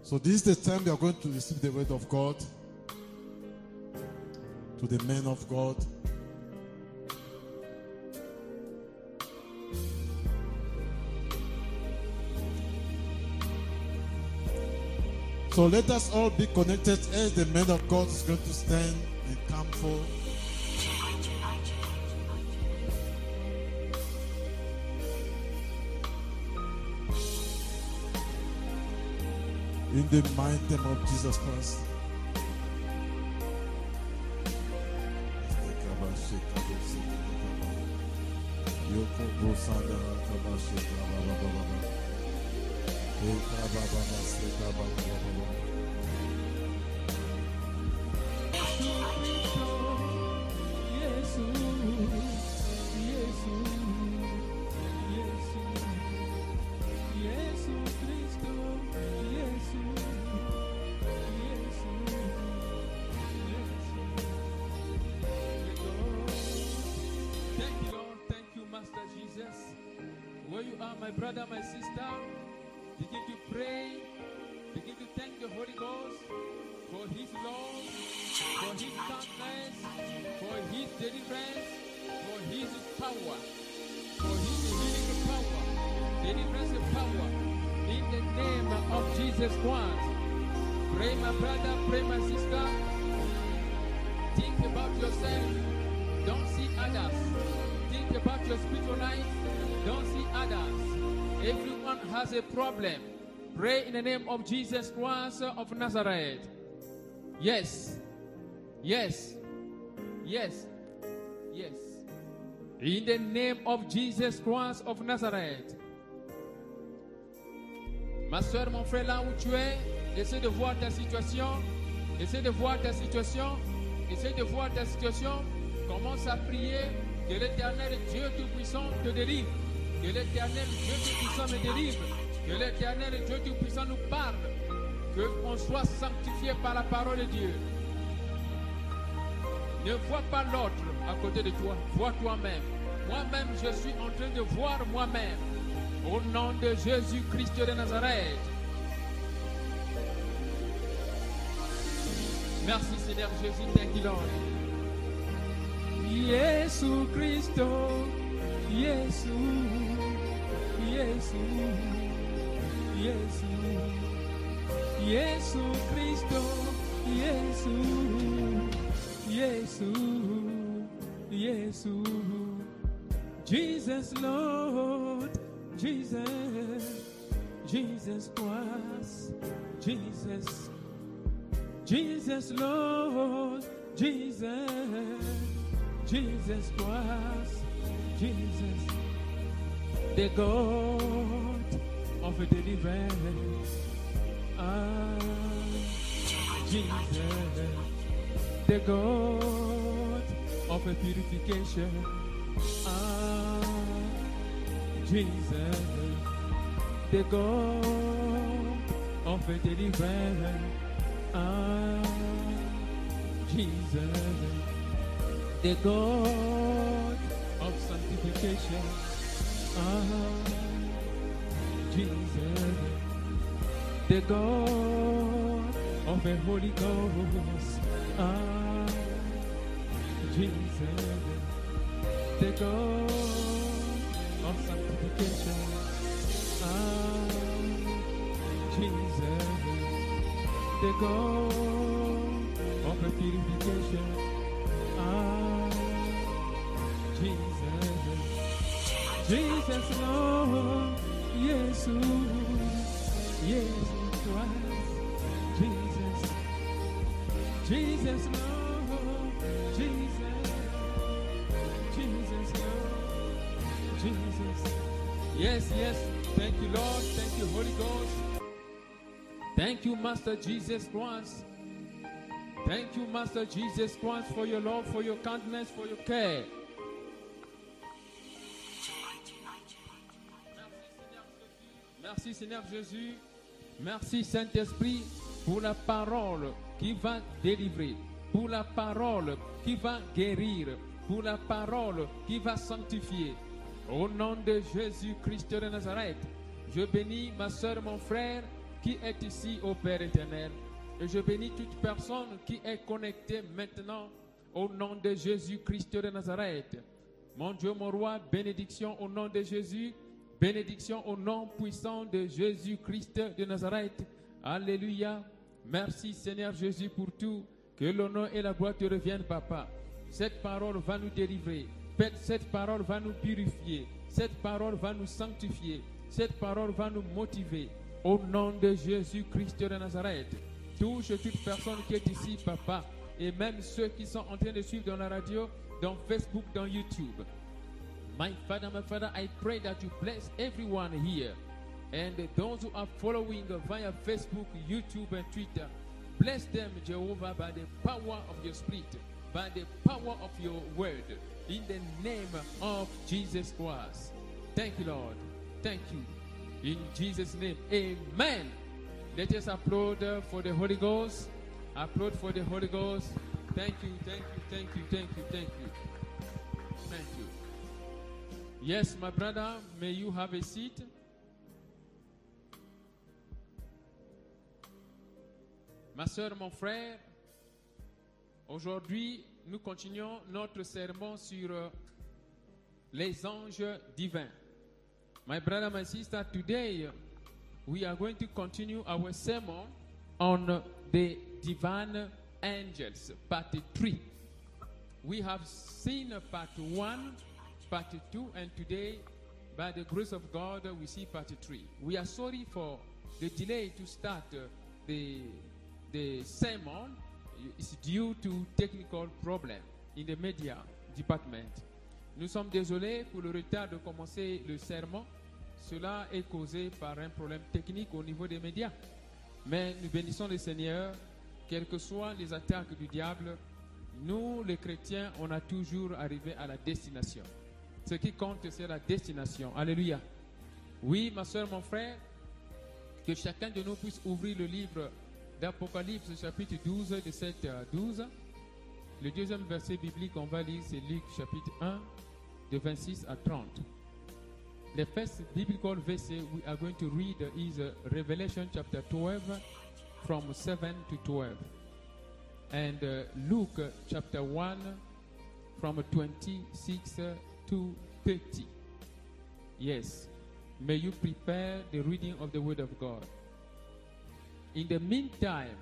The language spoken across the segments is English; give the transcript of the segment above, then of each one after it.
So this is the time we are going to receive the word of God to the men of God. So let us all be connected as the man of God is going to stand and come forth. In the mighty name of Jesus Christ. Where you are, my brother, my sister, begin to pray, begin to thank the Holy Ghost for His love, for His kindness, for His deliverance, for His power, for His healing power, deliverance power, in the name of Jesus Christ. Pray, my brother, pray, my sister. Think about yourself, don't see others. Think about your spiritual life, don't see others. Everyone has a problem. Pray in the name of Jesus Christ of Nazareth. Yes. Yes. Yes. Yes. In the name of Jesus Christ of Nazareth. Ma soeur, mon frère, là où tu es, essaie de voir ta situation. Essaie de voir ta situation. Essaie de voir ta situation. Commence à prier. Que l'Éternel Dieu Tout-Puissant te délivre. Que l'Éternel Dieu Tout-Puissant me délivre. Que l'Éternel Dieu Tout-Puissant nous parle. Qu'on soit sanctifié par la parole de Dieu. Ne vois pas l'autre à côté de toi. Vois toi-même. Moi-même, je suis en train de voir moi-même. Au nom de Jésus-Christ de Nazareth. Merci Seigneur Jésus. Thank you, Lord. Yesu Cristo, Yesu, Yesu, Yesu, Yesu Cristo, Yesu, Yesu, Yesu, Jesus Lord, Jesus, Jesus Christ, Jesus, Jesus Lord, Jesus. Jesus Christ, Jesus, the God of deliverance. Jesus, the God of purification. Jesus, the God of deliverance. Jesus, the God of sanctification. Jesus, the God of the Holy Ghost. Jesus, the God of sanctification. Jesus, the God of purification. Jesus Lord, Jesus, Jesus Christ, Jesus, Jesus Lord, Jesus, Jesus Lord, Jesus. Yes, yes. Thank you, Lord. Thank you, Holy Ghost. Thank you, Master Jesus Christ. Thank you, Master Jesus Christ, for your love, for your kindness, for your care. Merci Seigneur Jésus. Merci Saint-Esprit pour la parole qui va délivrer, pour la parole qui va guérir, pour la parole qui va sanctifier. Au nom de Jésus-Christ de Nazareth, je bénis ma soeur, mon frère, qui est ici, ô Père éternel. Et je bénis toute personne qui est connectée maintenant au nom de Jésus-Christ de Nazareth. Mon Dieu, mon roi, bénédiction au nom de Jésus. Bénédiction au nom puissant de Jésus-Christ de Nazareth. Alléluia. Merci Seigneur Jésus pour tout. Que l'honneur et la gloire te reviennent, Papa. Cette parole va nous délivrer. Cette parole va nous purifier. Cette parole va nous sanctifier. Cette parole va nous motiver. Au nom de Jésus-Christ de Nazareth. Touche toute personne qui est ici, Papa. Et même ceux qui sont en train de suivre dans la radio, dans Facebook, dans YouTube. My Father, I pray that you bless everyone here. And those who are following via Facebook, YouTube, and Twitter. Bless them, Jehovah, by the power of your Spirit, by the power of your word. In the name of Jesus Christ. Thank you, Lord. Thank you. In Jesus' name, amen. Let us applaud for the Holy Ghost. Applaud for the Holy Ghost. Thank you, thank you, thank you, thank you, thank you. Thank you. Yes, my brother, may you have a seat. Ma soeur, mon frère, aujourd'hui, nous continuons notre sermon sur les anges divins. My brother, my sister, today we are going to continue our sermon on the divine angels, part 3. We have seen part 1, part 2, and today, by the grace of God, we see part 3. We are sorry for the delay to start the sermon. Is due to technical problem in the media department. Nous sommes désolés pour le retard de commencer le sermon. Cela est causé par un problème technique au niveau des médias. Mais nous bénissons le Seigneur, quelles que soient les attaques du diable. Nous, les chrétiens, on a toujours arrivé à la destination. Ce qui compte, c'est la destination. Alléluia. Oui, ma soeur, mon frère, que chacun de nous puisse ouvrir le livre d'Apocalypse, chapitre 12, de 7 à 12. Le deuxième verset biblique qu'on va lire, c'est Luc, chapitre 1, de 26 à 30. The first biblical verse we are going to read is Revelation chapter 12, from 7 to 12. And Luke chapter 1, from 26 to 30. Yes. May you prepare the reading of the word of God. In the meantime,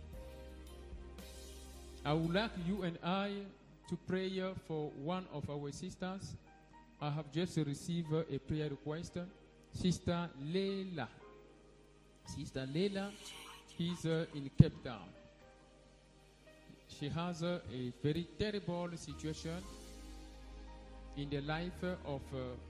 I would like you and I to pray for one of our sisters. I have just received a prayer request. Sister Leila. Sister Leila is in Cape Town. She has a very terrible situation in the life of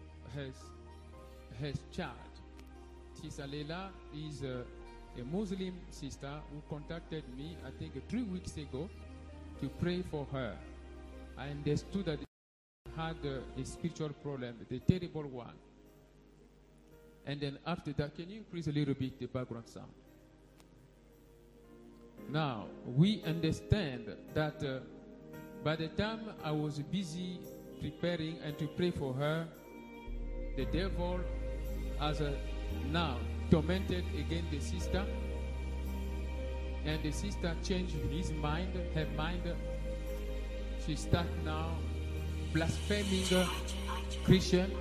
her child. Sister Leila is a Muslim sister who contacted me, I think 3 weeks ago, to pray for her. I understood that she had a spiritual problem, the terrible one. And then after that, can you increase a little bit the background sound? Now, we understand that by the time I was busy preparing and to pray for her, the devil has now tormented again the sister, and the sister changed her mind. She starts now blaspheming Christian.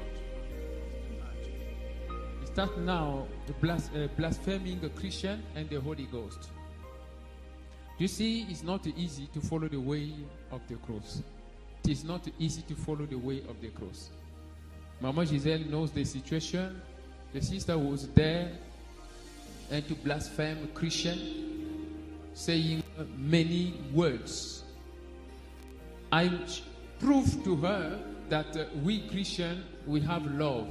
She starts now blaspheming Christian and the Holy Ghost. You see, it's not easy to follow the way of the cross. It is not easy to follow the way of the cross. Mama Giselle knows the situation. The sister was there and to blaspheme Christian, saying many words. I proved to her that we Christians, we have love.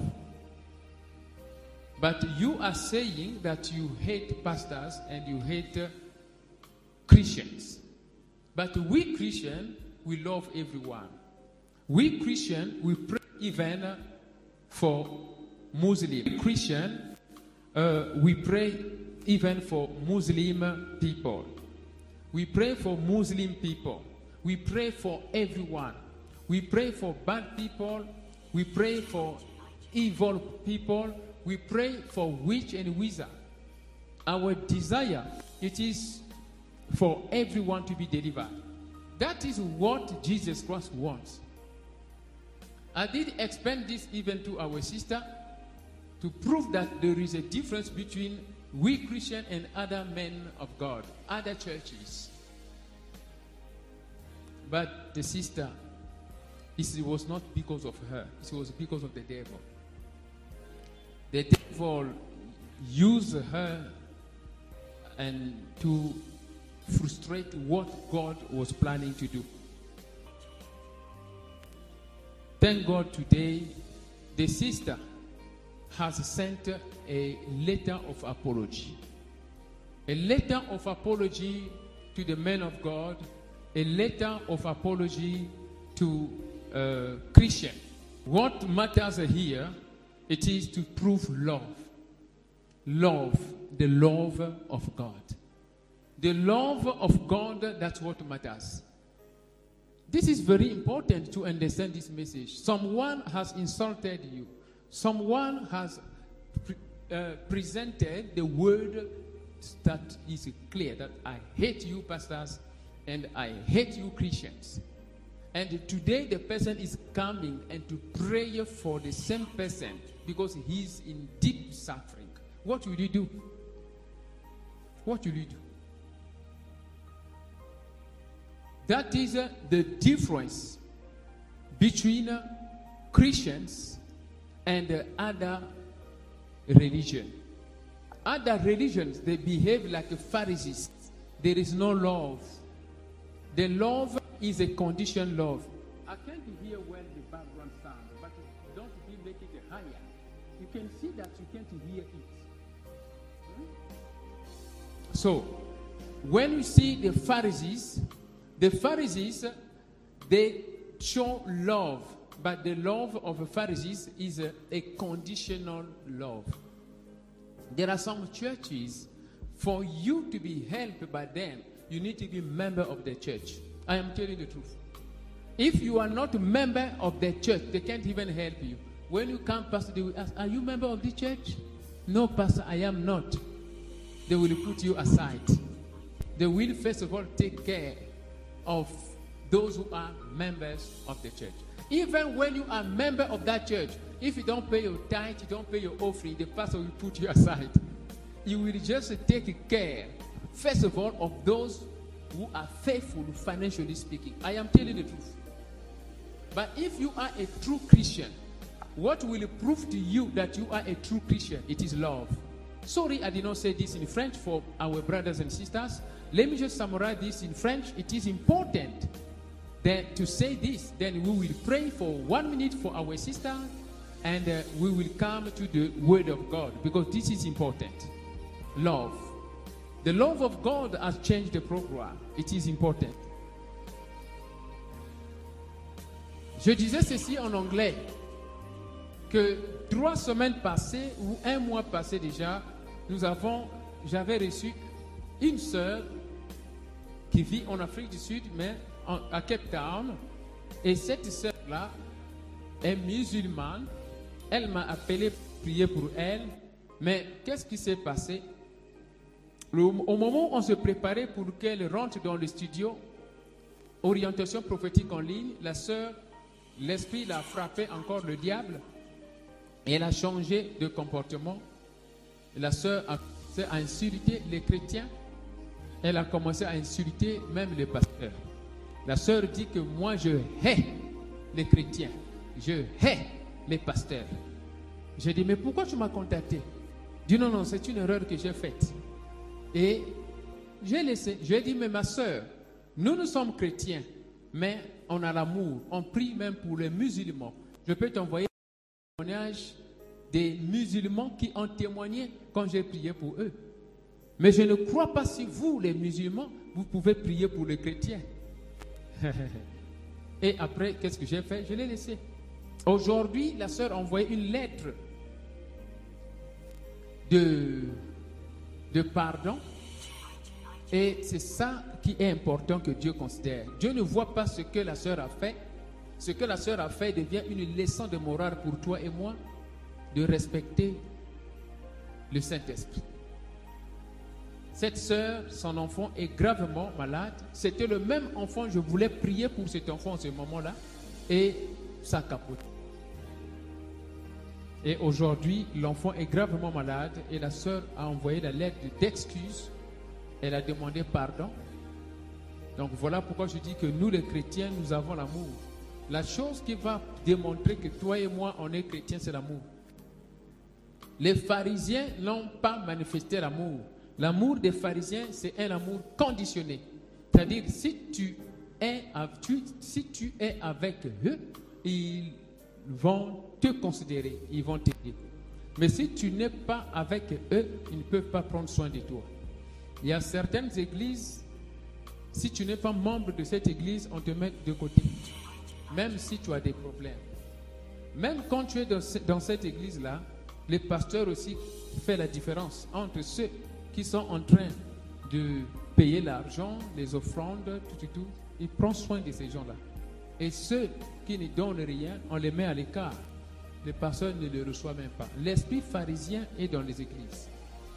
But you are saying that you hate pastors and you hate Christians. But we Christians, we love everyone. We Christians, we pray even for Muslim Christian, we pray even for Muslim people. We pray for Muslim people. We pray for everyone. We pray for bad people. We pray for evil people. We pray for witch and wizard. our desire, it is for everyone to be delivered. That is what Jesus Christ wants. I did explain this even to our sister to prove that there is a difference between we Christians and other men of God, other churches. But the sister, it was not because of her, it was because of the devil. The devil used her and to frustrate what God was planning to do. Thank God today, the sister has sent a letter of apology. A letter of apology to the men of God, a letter of apology to Christian. What matters here, it is to prove love. Love, the love of God. The love of God, that's what matters. This is very important to understand this message. Someone has insulted you. Someone has presented the word that is clear, that I hate you pastors and I hate you Christians. And today the person is coming and to pray for the same person because he's in deep suffering. What will you do? What will you do? That is the difference between Christians and other religion. Other religions, they behave like Pharisees. There is no love. The love is a conditioned love. I can't hear well the background sound, but don't make it higher. You can see that you can't hear it. So, when you see the Pharisees, they show love, but the love of the Pharisees is a conditional love. There are some churches, for you to be helped by them, you need to be a member of the church. I am telling the truth. If you are not a member of the church, they can't even help you. When you come, pastor, they will ask, are you a member of the church? No, pastor, I am not. They will put you aside. They will first of all take care of those who are members of the church. Even when you are a member of that church, if you don't pay your tithe, you don't pay your offering, the pastor will put you aside. You will just take care, first of all, of those who are faithful, financially speaking. I am telling the truth. But if you are a true Christian, what will prove to you that you are a true Christian? It is love. Sorry, I did not say this in French for our brothers and sisters. Let me just summarize this in French. It is important that to say this. Then we will pray for 1 minute for our sister, and we will come to the Word of God, because this is important. Love. The love of God has changed the program. It is important. Je disais ceci en anglais, que 3 semaines passées, ou 1 mois passé déjà, j'avais reçu une sœur qui vit en Afrique du Sud, mais à Cape Town. Et cette sœur-là est musulmane. Elle m'a appelé pour prier pour elle. Mais qu'est-ce qui s'est passé? Au moment où on se préparait pour qu'elle rentre dans le studio, orientation prophétique en ligne, la sœur, l'esprit l'a frappé encore, le diable, et elle a changé de comportement. La sœur a commencé à insulter les chrétiens. Elle a commencé à insulter même les pasteurs. La sœur dit que moi je hais les chrétiens. Je hais les pasteurs. J'ai dit, mais pourquoi tu m'as contacté? Il dit, non, c'est une erreur que j'ai faite. Et j'ai laissé. Je lui ai dit, mais ma sœur, nous sommes chrétiens, mais on a l'amour. On prie même pour les musulmans. Je peux t'envoyer un témoignage des musulmans qui ont témoigné quand j'ai prié pour eux. Mais je ne crois pas si vous, les musulmans, vous pouvez prier pour les chrétiens. Et après, qu'est-ce que j'ai fait? Je l'ai laissé. Aujourd'hui, la sœur a envoyé une lettre de pardon. Et c'est ça qui est important que Dieu considère. Dieu ne voit pas ce que la sœur a fait. Ce que la sœur a fait devient une leçon de morale pour toi et moi, de respecter le Saint-Esprit. Cette sœur, son enfant est gravement malade. C'était le même enfant, je voulais prier pour cet enfant en ce moment-là. Et ça capote. Et aujourd'hui, l'enfant est gravement malade et la sœur a envoyé la lettre d'excuse. Elle a demandé pardon. Donc voilà pourquoi je dis que nous les chrétiens, nous avons l'amour. La chose qui va démontrer que toi et moi, on est chrétiens, c'est l'amour. Les pharisiens n'ont pas manifesté l'amour. L'amour des pharisiens, c'est un amour conditionné. C'est-à-dire, si tu es avec eux, ils vont te considérer, ils vont t'aider. Mais si tu n'es pas avec eux, ils ne peuvent pas prendre soin de toi. Il y a certaines églises, si tu n'es pas membre de cette église, on te met de côté. Même si tu as des problèmes. Même quand tu es dans cette église-là, les pasteurs aussi font la différence entre ceux qui sont en train de payer l'argent, les offrandes, tout. Ils prennent soin de ces gens-là. Et ceux qui ne donnent rien, on les met à l'écart. Les pasteurs ne les reçoivent même pas. L'esprit pharisien est dans les églises.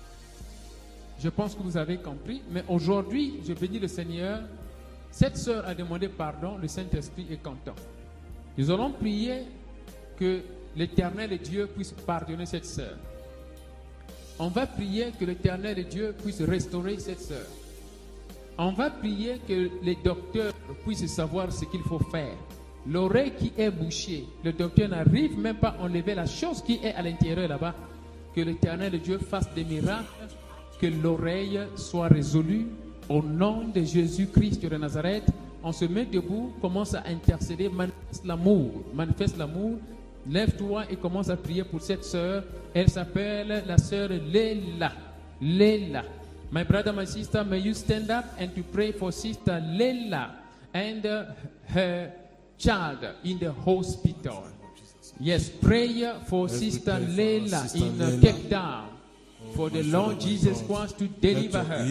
Je pense que vous avez compris. Mais aujourd'hui, je bénis le Seigneur. Cette sœur a demandé pardon. Le Saint-Esprit est content. Nous allons prier que l'Éternel Dieu puisse pardonner cette sœur. On va prier que l'Éternel Dieu puisse restaurer cette sœur. On va prier que les docteurs puissent savoir ce qu'il faut faire. L'oreille qui est bouchée, le docteur n'arrive même pas à enlever la chose qui est à l'intérieur là-bas. Que l'Éternel Dieu fasse des miracles, que l'oreille soit résolue. Au nom de Jésus-Christ de Nazareth, on se met debout, commence à intercéder, manifeste l'amour. Lève-toi et commence à prier pour cette sœur. Elle s'appelle la sœur Léla. Léla. My brother, my sister, may you stand up and to pray for sister Léla and her child in the hospital. Yes, pray for sister Léla in Cape Town. For the Lord Jesus Christ to deliver her.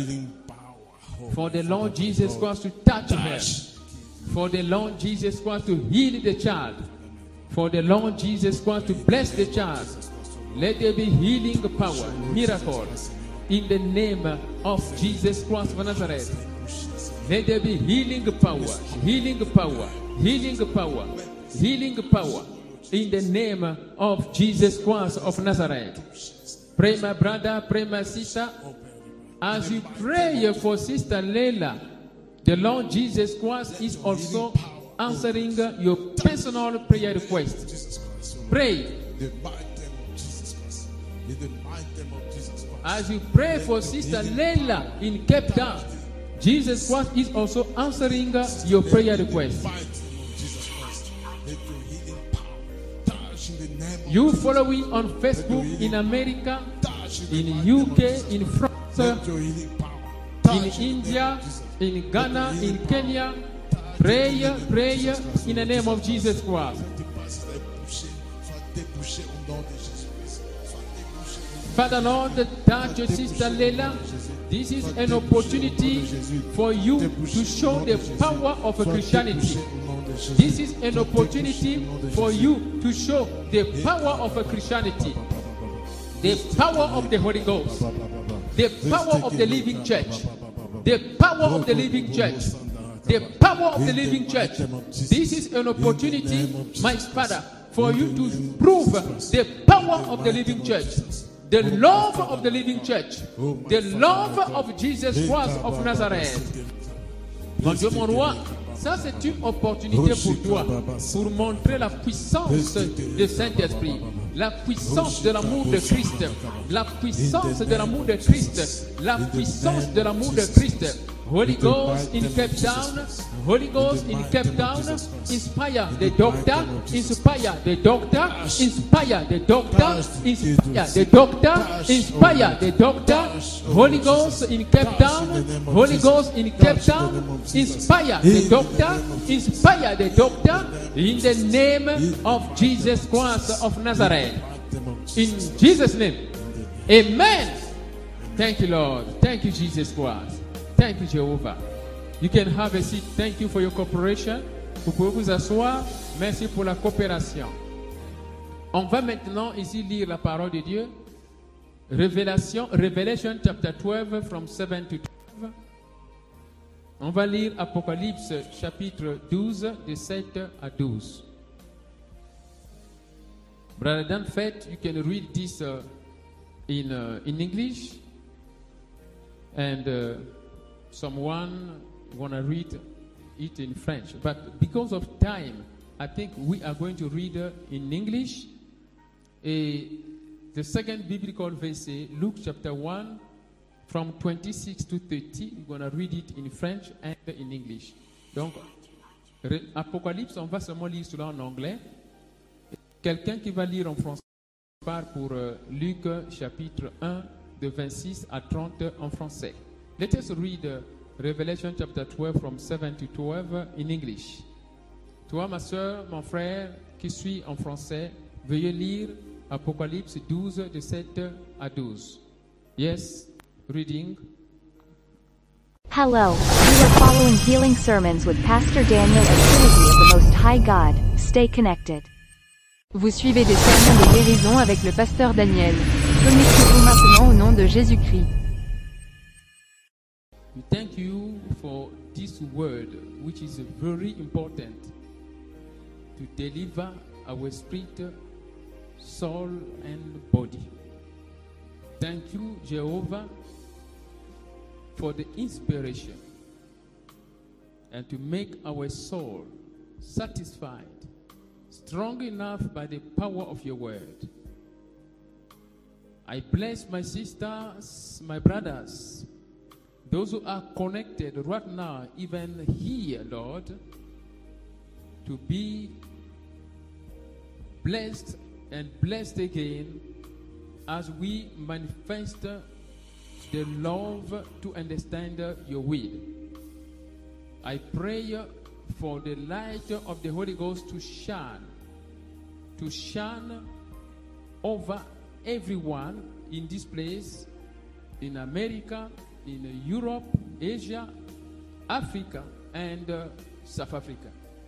For the Lord Jesus Christ to touch her. For the Lord Jesus Christ to heal the child. For the Lord Jesus Christ to bless the child. Let there be healing power, miracle, in the name of Jesus Christ of Nazareth. Let there be healing power, healing power, healing power, healing power, in the name of Jesus Christ of Nazareth. Pray, my brother, pray, my sister. As you pray for Sister Léla, the Lord Jesus Christ is also answering your personal prayer request. Pray. As you pray for Sister Léla in Cape Town, Jesus Christ is also answering your prayer request. You following on Facebook in America, in UK, in France, in India, in Ghana, in Kenya, pray in the name of Jesus Christ. Father Lord, touch your sister Léla. This is an opportunity for you to show the power of Christianity. This is an opportunity for you to show the power of Christianity, the power of the Holy Ghost, the power of the living church, the power of the living church, the power of the living church. This is an opportunity, my Father, for you to prove the power of the living church, the love of the living church, the love of Jesus Christ of Nazareth. Mon Dieu, mon roi, ça c'est une opportunité pour toi, pour montrer la puissance du Saint-Esprit, la puissance de l'amour de Christ, la puissance de l'amour de Christ, la puissance de l'amour de Christ. Holy Ghost in Cape Town, Holy Ghost in Cape Town, inspire the doctor, inspire the doctor, inspire the doctor, inspire the doctor, inspire the doctor. Holy Ghost in Cape Town, Holy Ghost in Cape Town, inspire the doctor, inspire the doctor, in the name of Jesus Christ of Nazareth. In Jesus' name, amen. Thank you, Lord. Thank you, Jesus Christ. Thank you, Jehovah. You can have a seat. Thank you for your cooperation. Vous pouvez vous asseoir. Merci pour la coopération. On va maintenant ici lire la parole de Dieu. Revelation chapter 12 from 7 to 12. On va lire Apocalypse chapitre 12 de 7 à 12. Brother Dan Fett, you can read this in English, and someone wanna read it in French. But because of time, I think we are going to read in English. The second biblical verset, Luke chapter 1, from 26 to 30. We're going to read it in French and in English. Donc, Apocalypse, on va seulement lire cela en anglais. Quelqu'un qui va lire en français part pour Luc chapitre 1, de 26 à 30 en français. Let us read Revelation chapter 12 from 7 to 12 in English. Toi, ma soeur, mon frère, qui suis en français, veuillez lire Apocalypse 12, de 7 à 12. Yes, reading. Hello, you are following Healing Sermons with Pastor Daniel and Trinity of the Most High God. Stay connected. Vous suivez des sermons de guérison avec le pasteur Daniel. Connectez-vous maintenant au nom de Jésus-Christ. We thank you for this word, which is very important to deliver our spirit, soul, and body. Thank you, Jehovah, for the inspiration and to make our soul satisfied, strong enough by the power of your word. I bless my sisters, my brothers, those who are connected right now, even here, Lord, to be blessed and blessed again as we manifest the love to understand your will. I pray for the light of the Holy Ghost to shine over everyone in this place, in America, in Europe, Asia, Africa, and South Africa.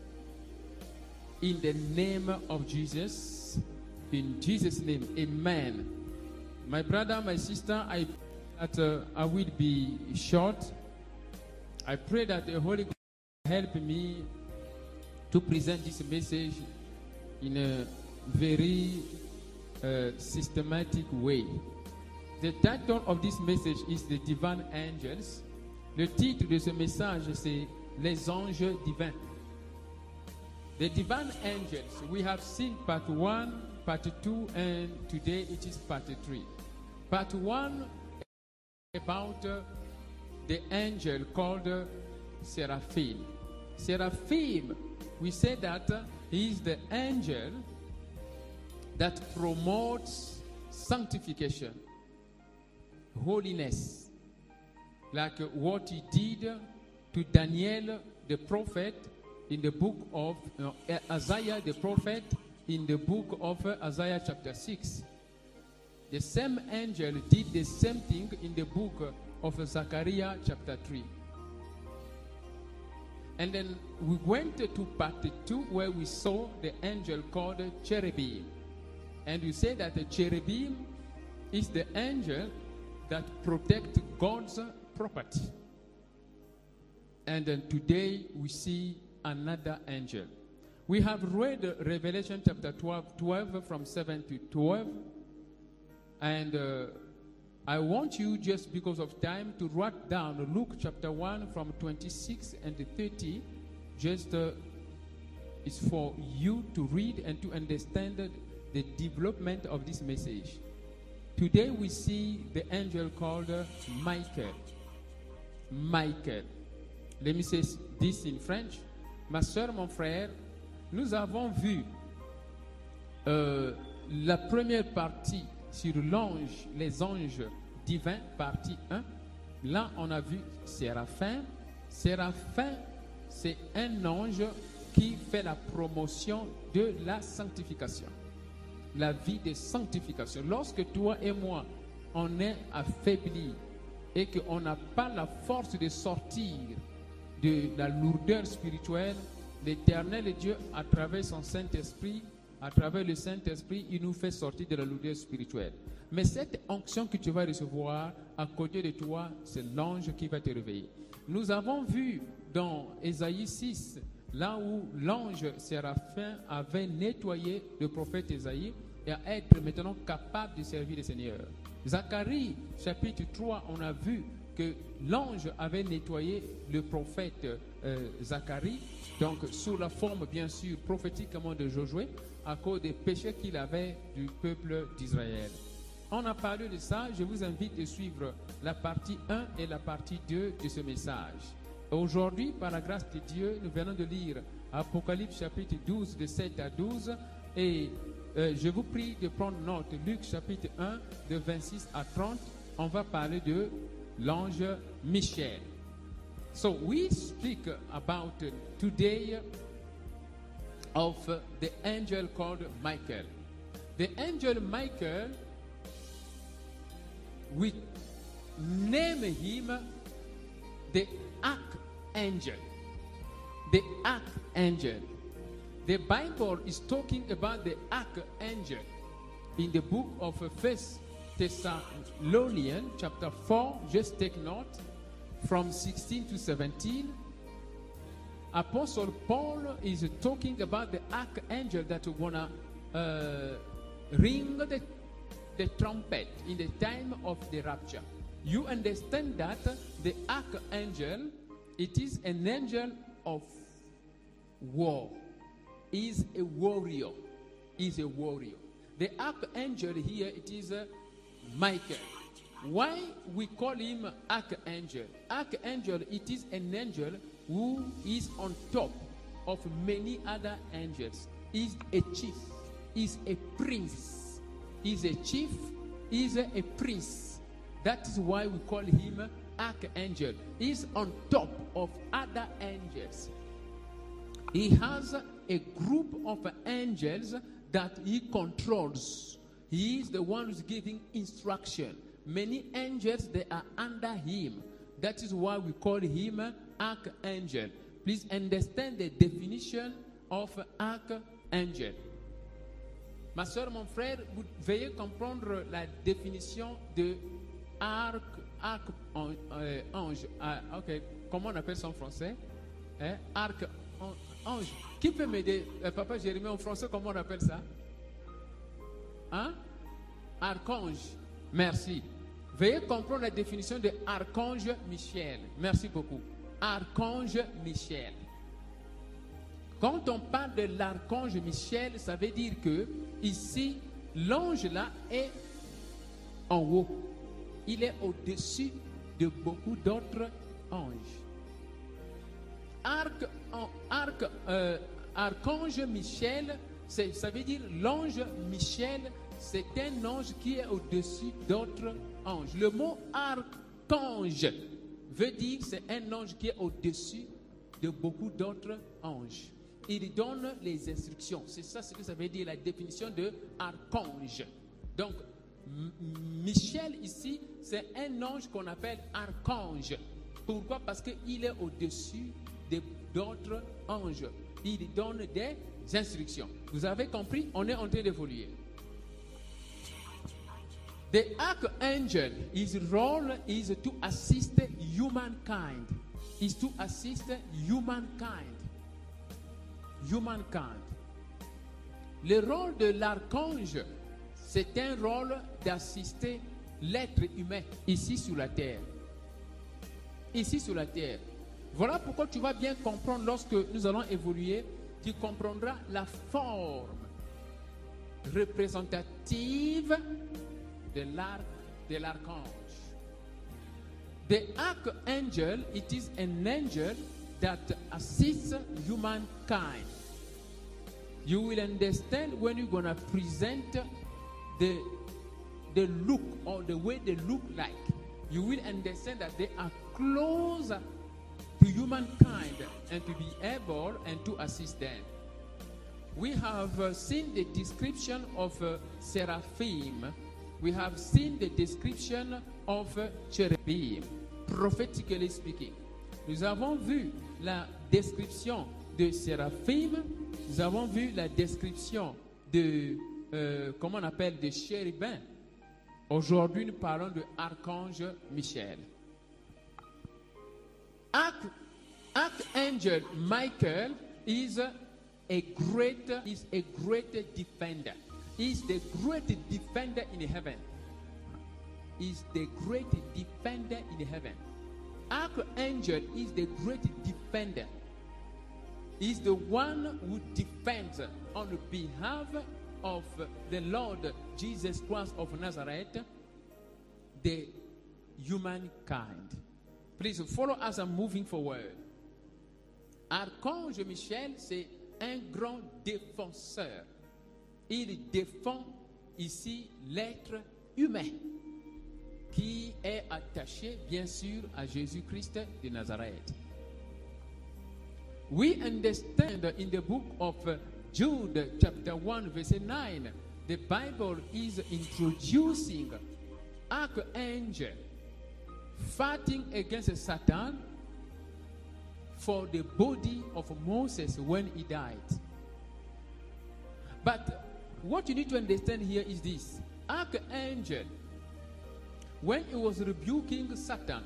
In the name of Jesus, in Jesus' name, amen. My brother, my sister, I pray that I will be short. I pray that the Holy Ghost will help me to present this message in a very systematic way. The title of this message is The Divine Angels. Le titre de ce message, c'est Les Anges Divins. The Divine Angels, we have seen part 1, part 2, and today it is part 3. Part 1 about the angel called Seraphim. Seraphim, we say that he is the angel that promotes sanctification, holiness, like what he did to Daniel the prophet in the book of Isaiah the prophet in the book of Isaiah chapter 6. The same angel did the same thing in the book of Zechariah chapter 3. And then we went to part 2 where we saw the angel called cherubim. And we say that the cherubim is the angel that protects God's property. And then today we see another angel. We have read Revelation chapter 12 from 7 to 12. And I want you, just because of time, to write down Luke chapter 1 from 26 and 30. Just it's for you to read and to understand the development of this message. Today we see the angel called Michael. Michael. Let me say this in French. Ma soeur, mon frère, nous avons vu la première partie sur l'ange, les anges divins, partie 1. Là, on a vu Séraphin. Séraphin, c'est un ange qui fait la promotion de la sanctification. La vie de sanctification. Lorsque toi et moi, on est affaiblis et qu'on n'a pas la force de sortir de la lourdeur spirituelle, l'Éternel Dieu, à travers son Saint-Esprit, à travers le Saint-Esprit, il nous fait sortir de la lourdeur spirituelle. Mais cette onction que tu vas recevoir, à côté de toi, c'est l'ange qui va te réveiller. Nous avons vu dans Ésaïe 6, là où l'ange séraphin avait nettoyé le prophète Ésaïe et à être maintenant capable de servir le Seigneur. Zacharie, chapitre 3, on a vu que l'ange avait nettoyé le prophète Zacharie, donc sous la forme bien sûr prophétiquement de Josué, à cause des péchés qu'il avait du peuple d'Israël. On a parlé de ça, je vous invite à suivre la partie 1 et la partie 2 de ce message. Aujourd'hui, par la grâce de Dieu, nous venons de lire Apocalypse chapitre 12 de 7 à 12 et je vous prie de prendre note. Luc chapitre 1 de 26 à 30, on va parler de l'ange Michel. So we speak about today of the angel called Michael. The angel Michael, we name him the archangel. The archangel. The Bible is talking about the archangel in the book of 1 Thessalonians chapter 4. Just take note from 16 to 17. Apostle Paul is talking about the archangel that is going to ring the trumpet in the time of the rapture. You understand that the archangel, it is an angel of war. Is a warrior. Is a warrior. The archangel here, it is Michael. Why we call him archangel? Archangel, it is an angel who is on top of many other angels. Is a chief. Is a prince. Is a chief. Is a prince. That is why we call him archangel. Is on top of other angels. He has a group of angels that he controls. He is the one who's giving instruction. Many angels, they are under him. That is why we call him archangel. Please understand the definition of archangel. Ma soeur, mon frère, vous veuillez comprendre la définition de ange. Ok, comment on appelle ça en français? Ange. Qui peut m'aider? Papa Jérémie, en français, comment on appelle ça? Hein? Archange. Merci. Veuillez comprendre la définition de archange Michel. Merci beaucoup. Archange Michel. Quand on parle de l'archange Michel, ça veut dire que ici, l'ange là est en haut. Il est au-dessus de beaucoup d'autres anges. Archange Michel, ça veut dire l'ange Michel, c'est un ange qui est au-dessus d'autres anges. Le mot archange veut dire c'est un ange qui est au-dessus de beaucoup d'autres anges. Il donne les instructions. C'est ça ce que ça veut dire la définition de archange. Donc, Michel ici, c'est un ange qu'on appelle archange. Pourquoi? Parce qu'il est au-dessus d'autres anges. Il donne des instructions. Vous avez compris? On est en train d'évoluer. The archangel, his role is to assist humankind. Is to assist humankind. Humankind. Le rôle de l'archange, c'est un rôle d'assister l'être humain ici sur la terre. Ici sur la terre. Voilà pourquoi tu vas bien comprendre lorsque nous allons évoluer, tu comprendras la forme représentative de l'archange. The archangel, it is an angel that assists humankind. You will understand when you're going to present the look or the way they look like. You will understand that they are close to humankind and to be able and to assist them. We have seen the description of seraphim. We have seen the description of cherubim, prophetically speaking. Nous avons vu la description de séraphim. Nous avons vu la description de, comment on appelle, de chérubins. Aujourd'hui, nous parlons de l'archange Michel. Archangel Michael is a great defender. He's the great defender in heaven. Is the great defender in heaven. Archangel is the great defender. He's the one who defends on behalf of the Lord Jesus Christ of Nazareth, the humankind. Please follow us. I'm moving forward. Archange Michel, c'est un grand défenseur. Il défend ici l'être humain qui est attaché, bien sûr, à Jésus-Christ de Nazareth. We understand in the book of Jude, chapter 1, verse 9, the Bible is introducing archangel fighting against Satan for the body of Moses when he died. But what you need to understand here is this. Archangel, when he was rebuking Satan,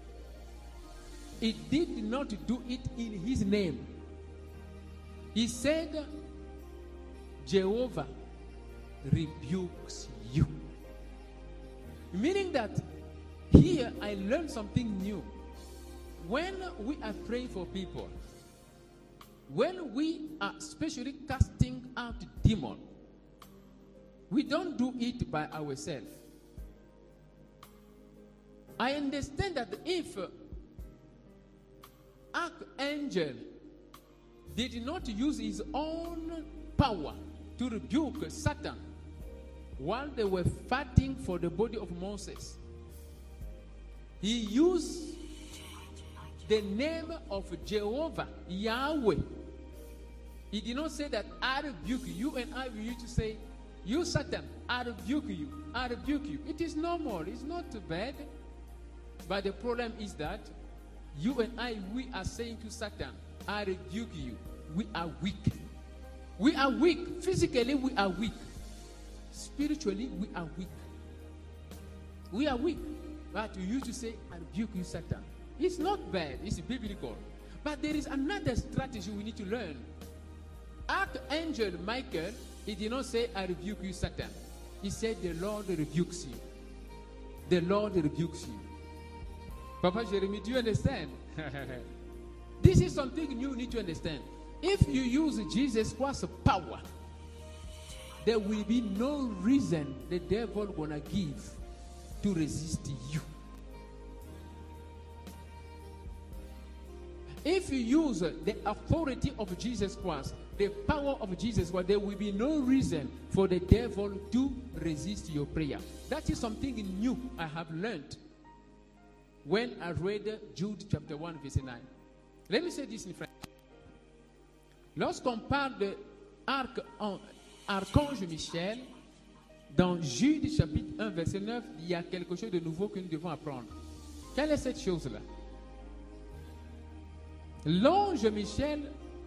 he did not do it in his name. He said, Jehovah rebukes you. Meaning that here I learned something new. When we are praying for people, when we are especially casting out demons, we don't do it by ourselves. I understand that if Archangel did not use his own power to rebuke Satan while they were fighting for the body of Moses, he used the name of Jehovah, Yahweh. He did not say that I rebuke you. You and I, we used to say, you Satan, I rebuke you. I rebuke you. It is normal. It's not too bad. But the problem is that you and I, we are saying to Satan, I rebuke you. We are weak. We are weak. Physically, we are weak. Spiritually, we are weak. We are weak. But you used to say, I rebuke you, Satan. It's not bad. It's biblical. But there is another strategy we need to learn. Archangel Michael, he did not say, I rebuke you, Satan. He said, the Lord rebukes you. The Lord rebukes you. Papa Jeremy, do you understand? This is something you need to understand. If you use Jesus Christ's power, there will be no reason the devil gonna give to resist you. If you use the authority of Jesus Christ, the power of Jesus Christ, there will be no reason for the devil to resist your prayer. That is something new I have learned when I read Jude chapter 1 verse 9. Let me say this in French. Lorsqu'on parle de Archange Michel, dans Jude chapitre 1 verset 9, il y a quelque chose de nouveau que nous devons apprendre. Quelle est cette chose-là? L'ange Michel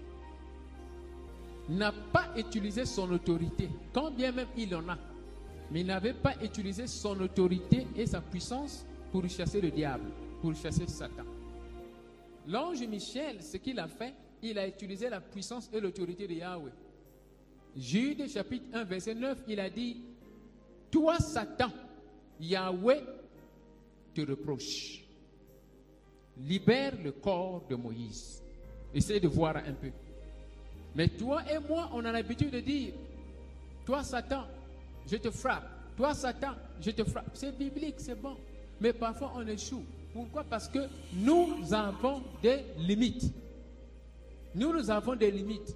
n'a pas utilisé son autorité, quand bien même il en a, mais il n'avait pas utilisé son autorité et sa puissance pour chasser le diable, pour chasser Satan. L'ange Michel, ce qu'il a fait, il a utilisé la puissance et l'autorité de Yahweh. Jude chapitre 1 verset 9, il a dit, toi Satan, Yahweh te reproche. Libère le corps de Moïse. Essayez de voir un peu. Mais toi et moi, on a l'habitude de dire, toi Satan, je te frappe. Toi Satan, je te frappe. C'est biblique, c'est bon. Mais parfois on échoue. Pourquoi? Parce que nous avons des limites. Nous avons des limites.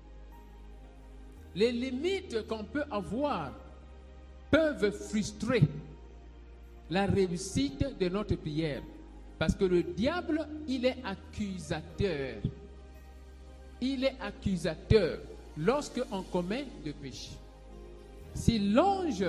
Les limites qu'on peut avoir peuvent frustrer la réussite de notre prière. Parce que le diable, il est accusateur. Il est accusateur lorsqu'on commet de péché. Si l'ange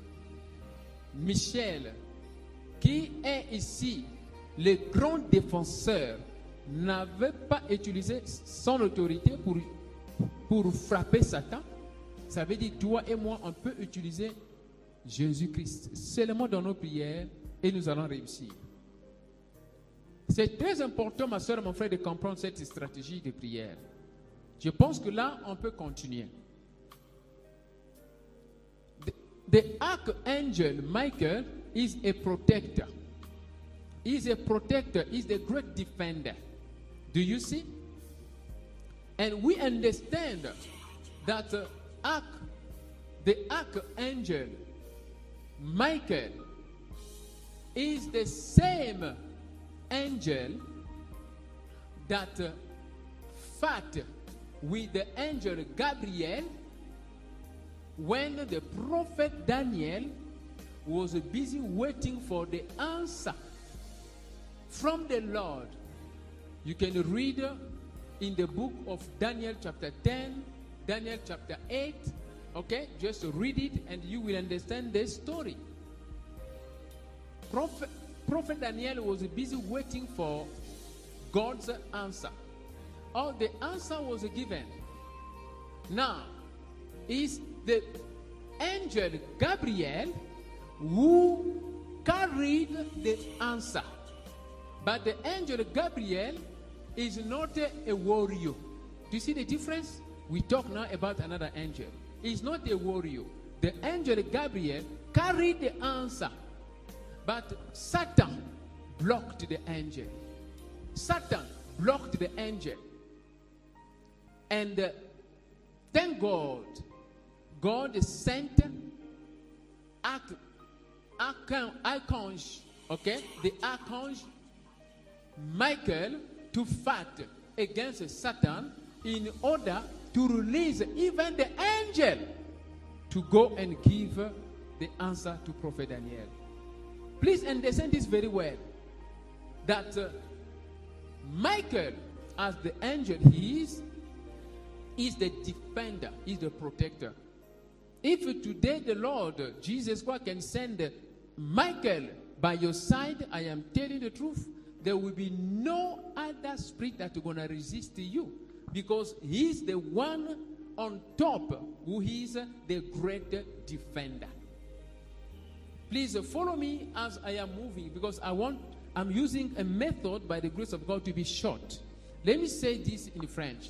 Michel, qui est ici le grand défenseur, n'avait pas utilisé son autorité pour frapper Satan, ça veut dire toi et moi, on peut utiliser Jésus-Christ seulement dans nos prières et nous allons réussir. C'est très important, ma soeur et mon frère, de comprendre cette stratégie de prière. Je pense que là, on peut continuer. The archangel Michael is a protector. He's a protector. He's the great defender. Do you see? And we understand that the archangel Michael is the same angel that fought with the angel Gabriel when the prophet Daniel was busy waiting for the answer from the Lord. You can read in the book of Daniel chapter 10, Daniel chapter 8. Okay, just read it and you will understand the story. Prophet Daniel was busy waiting for God's answer. Oh, the answer was given. Now, is the angel Gabriel who carried the answer. But the angel Gabriel is not a warrior. Do you see the difference? We talk now about another angel. He's not a warrior. The angel Gabriel carried the answer. But Satan blocked the angel. Satan blocked the angel. And thank God, God sent archangel, okay, the archangel Michael to fight against Satan in order to release even the angel to go and give the answer to Prophet Daniel. Please understand this very well, that Michael, as the angel he is the defender, is the protector. If today the Lord Jesus Christ can send Michael by your side, I am telling the truth, there will be no other spirit that is going to resist you, because he's the one on top who is the great defender. Please follow me as I am moving, because I'm using a method by the grace of God to be short. Let me say this in French.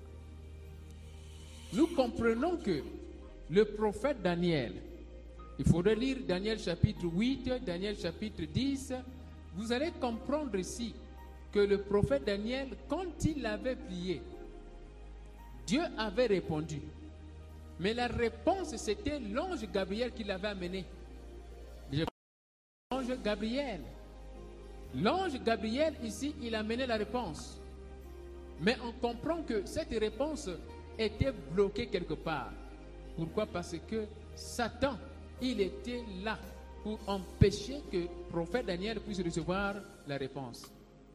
Nous comprenons que le prophète Daniel, il faudrait lire Daniel chapitre 8, Daniel chapitre 10, vous allez comprendre ici que le prophète Daniel, quand il avait prié, Dieu avait répondu. Mais la réponse, c'était l'ange Gabriel qui l'avait amené. L'ange Gabriel. L'ange Gabriel, ici, il a amené la réponse. Mais on comprend que cette réponse était bloquée quelque part. Pourquoi? Parce que Satan, il était là pour empêcher que le prophète Daniel puisse recevoir la réponse.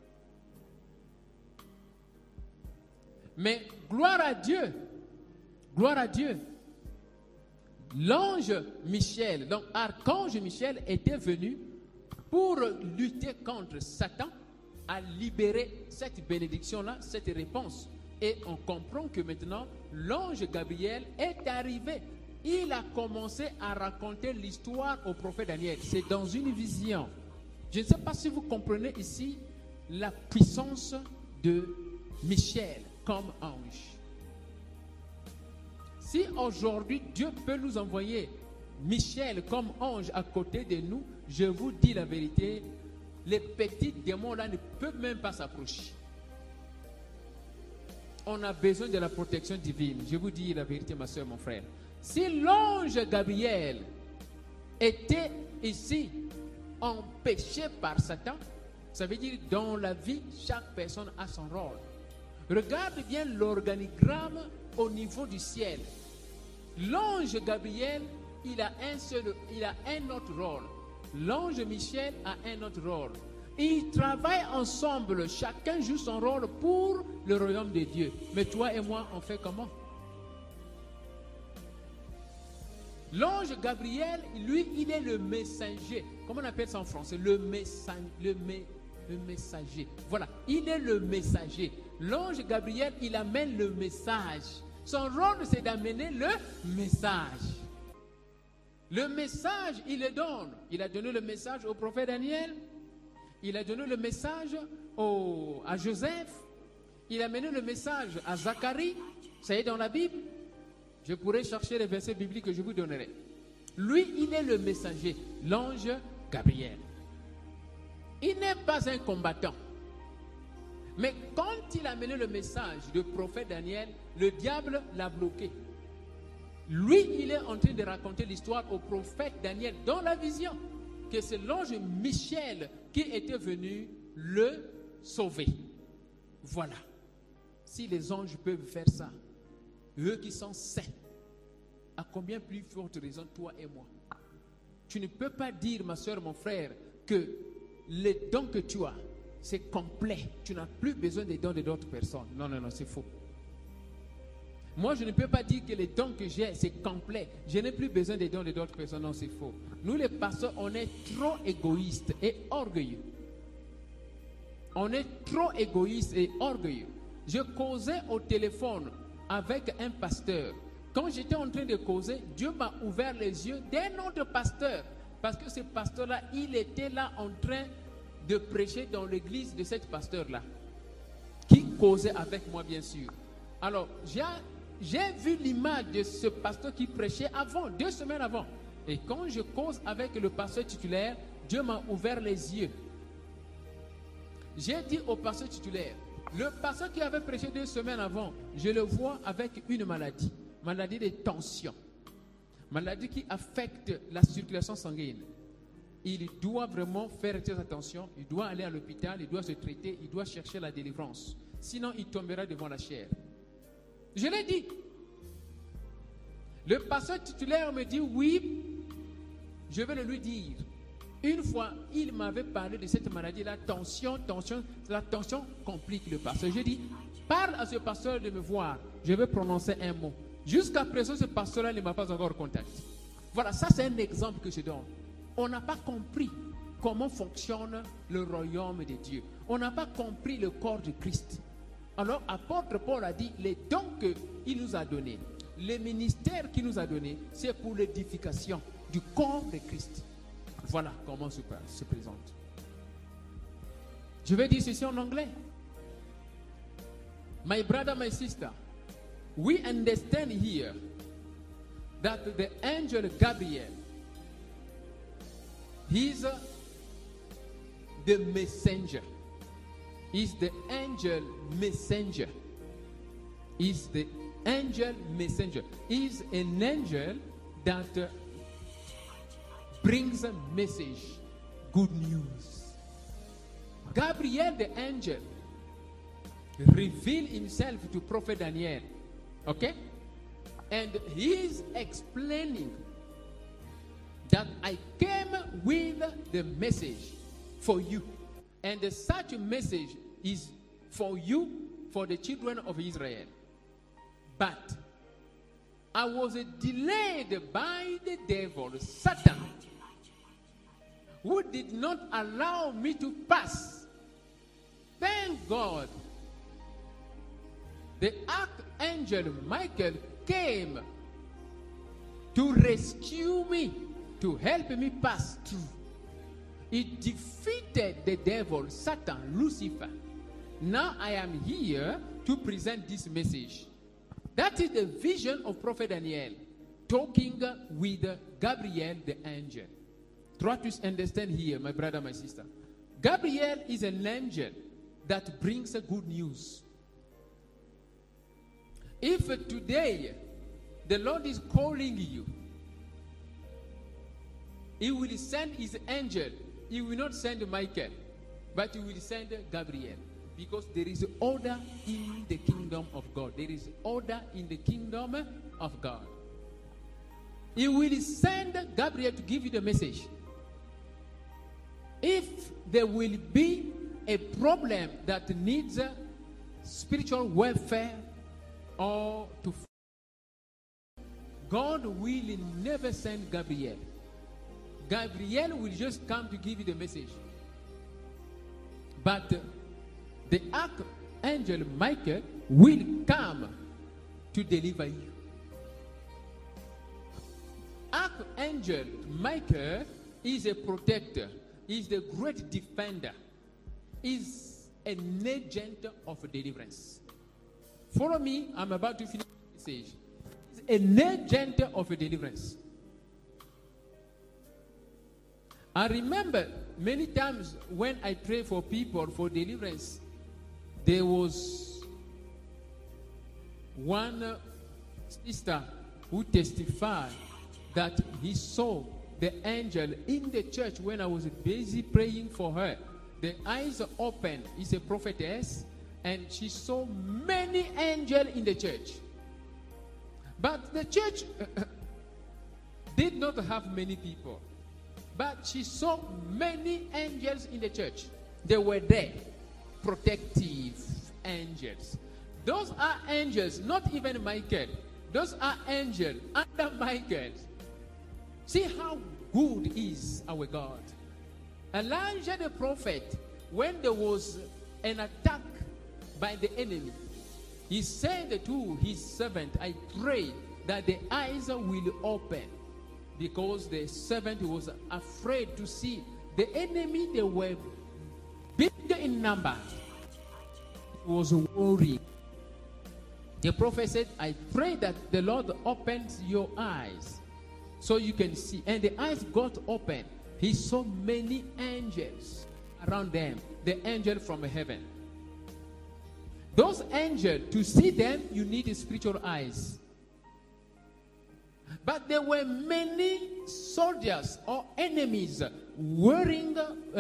Mais gloire à Dieu, gloire à Dieu. L'ange Michel, donc archange Michel, était venu pour lutter contre Satan, à libérer cette bénédiction-là, cette réponse. Et on comprend que maintenant, l'ange Gabriel est arrivé. Il a commencé à raconter l'histoire au prophète Daniel. C'est dans une vision. Je ne sais pas si vous comprenez ici la puissance de Michel comme ange. Si aujourd'hui Dieu peut nous envoyer Michel comme ange à côté de nous, je vous dis la vérité, les petits démons là ne peuvent même pas s'approcher. On a besoin de la protection divine. Je vous dis la vérité, ma soeur, mon frère. Si l'ange Gabriel était ici empêché par Satan, ça veut dire dans la vie, chaque personne a son rôle. Regarde bien l'organigramme au niveau du ciel. L'ange Gabriel, il a un autre rôle. L'ange Michel a un autre rôle. Ils travaillent ensemble, chacun joue son rôle pour le royaume de Dieu. Mais toi et moi, on fait comment? L'ange Gabriel, lui, il est le messager. Comment on appelle ça en français? Le messager. Voilà, il est le messager. L'ange Gabriel, il amène le message. Son rôle, c'est d'amener le message. Le message, il le donne. Il a donné le message au prophète Daniel. Il a donné le message à Joseph. Il a mené le message à Zacharie. Ça y est dans la Bible. Je pourrais chercher les versets bibliques que je vous donnerai. Lui, il est le messager, l'ange Gabriel. Il n'est pas un combattant. Mais quand il a mené le message du prophète Daniel, le diable l'a bloqué. Lui, il est en train de raconter l'histoire au prophète Daniel dans la vision, que c'est l'ange Michel qui était venu le sauver. Voilà. Si les anges peuvent faire ça, eux qui sont saints, à combien plus forte raison toi et moi? Tu ne peux pas dire, ma soeur, mon frère, que les dons que tu as, c'est complet. Tu n'as plus besoin des dons d'autres personnes. Non, non, non, c'est faux. Moi, je ne peux pas dire que les dons que j'ai, c'est complet. Je n'ai plus besoin des dons d'autres personnes. Non, c'est faux. Nous, les pasteurs, on est trop égoïstes et orgueilleux. On est trop égoïstes et orgueilleux. Je causais au téléphone avec un pasteur. Quand j'étais en train de causer, Dieu m'a ouvert les yeux d'un autre pasteur. Parce que ce pasteur-là, il était là en train de prêcher dans l'église de cette pasteur-là, qui causait avec moi, bien sûr. Alors, j'ai vu l'image de ce pasteur qui prêchait avant, 2 semaines avant. Et quand je cause avec le pasteur titulaire, Dieu m'a ouvert les yeux. J'ai dit au pasteur titulaire, le pasteur qui avait prêché 2 semaines avant, je le vois avec une maladie de tension, maladie qui affecte la circulation sanguine. Il doit vraiment faire très attention, il doit aller à l'hôpital, il doit se traiter, il doit chercher la délivrance. Sinon, il tombera devant la chair. Je l'ai dit. Le pasteur titulaire me dit oui, je vais le lui dire. Une fois, il m'avait parlé de cette maladie, la tension complique le pasteur. J'ai dit, parle à ce pasteur de me voir, je vais prononcer un mot. Jusqu'à présent, ce pasteur-là ne m'a pas encore contacté. Voilà, ça c'est un exemple que je donne. On n'a pas compris comment fonctionne le royaume de Dieu. On n'a pas compris le corps de Christ. Alors, apôtre Paul a dit, les dons qu'il nous a donnés, les ministères qu'il nous a donnés, c'est pour l'édification du corps de Christ. Voilà comment se présente. Je vais dire ceci en anglais. My brother, my sister, we understand here that the angel Gabriel is the messenger. Is the angel messenger. Is the angel messenger. Is an angel that brings a message, good news. Gabriel the angel revealed himself to Prophet Daniel. Okay? And he is explaining that I came with the message for you. And such a message is for you, for the children of Israel. But I was delayed by the devil, Satan, who did not allow me to pass. Thank God. The archangel Michael came to rescue me, to help me pass through. He defeated the devil, Satan, Lucifer. Now I am here to present this message. That is the vision of Prophet Daniel, talking with Gabriel the angel. Try to understand here, my brother, my sister. Gabriel is an angel that brings good news. If today the Lord is calling you, He will send His angel. He will not send Michael, but He will send Gabriel. Because there is order in the kingdom of God. There is order in the kingdom of God. He will send Gabriel to give you the message. If there will be a problem that needs spiritual welfare or to, God will never send Gabriel. Gabriel will just come to give you the message. But the archangel Michael will come to deliver you. angel, Michael, is a protector, is the great defender, is an agent of deliverance. Follow me, I'm about to finish the message. He's an agent of deliverance. I remember many times when I pray for people for deliverance, there was one sister who testified that he saw the angel in the church when I was busy praying for her. The eyes opened. It's a prophetess, and she saw many angels in the church. But the church did not have many people. But she saw many angels in the church. They were there, protective angels. Those are angels, not even Michael. Those are angels under Michael. See how good is our God. Elijah the prophet, when there was an attack by the enemy, he said to his servant, I pray that the eyes will open. Because the servant was afraid to see the enemy. They were big in number. He was worried. The prophet said, I pray that the Lord opens your eyes so you can see. And the eyes got open. He saw many angels around them. The angel from heaven. Those angels, to see them, you need spiritual eyes. But there were many soldiers or enemies wearing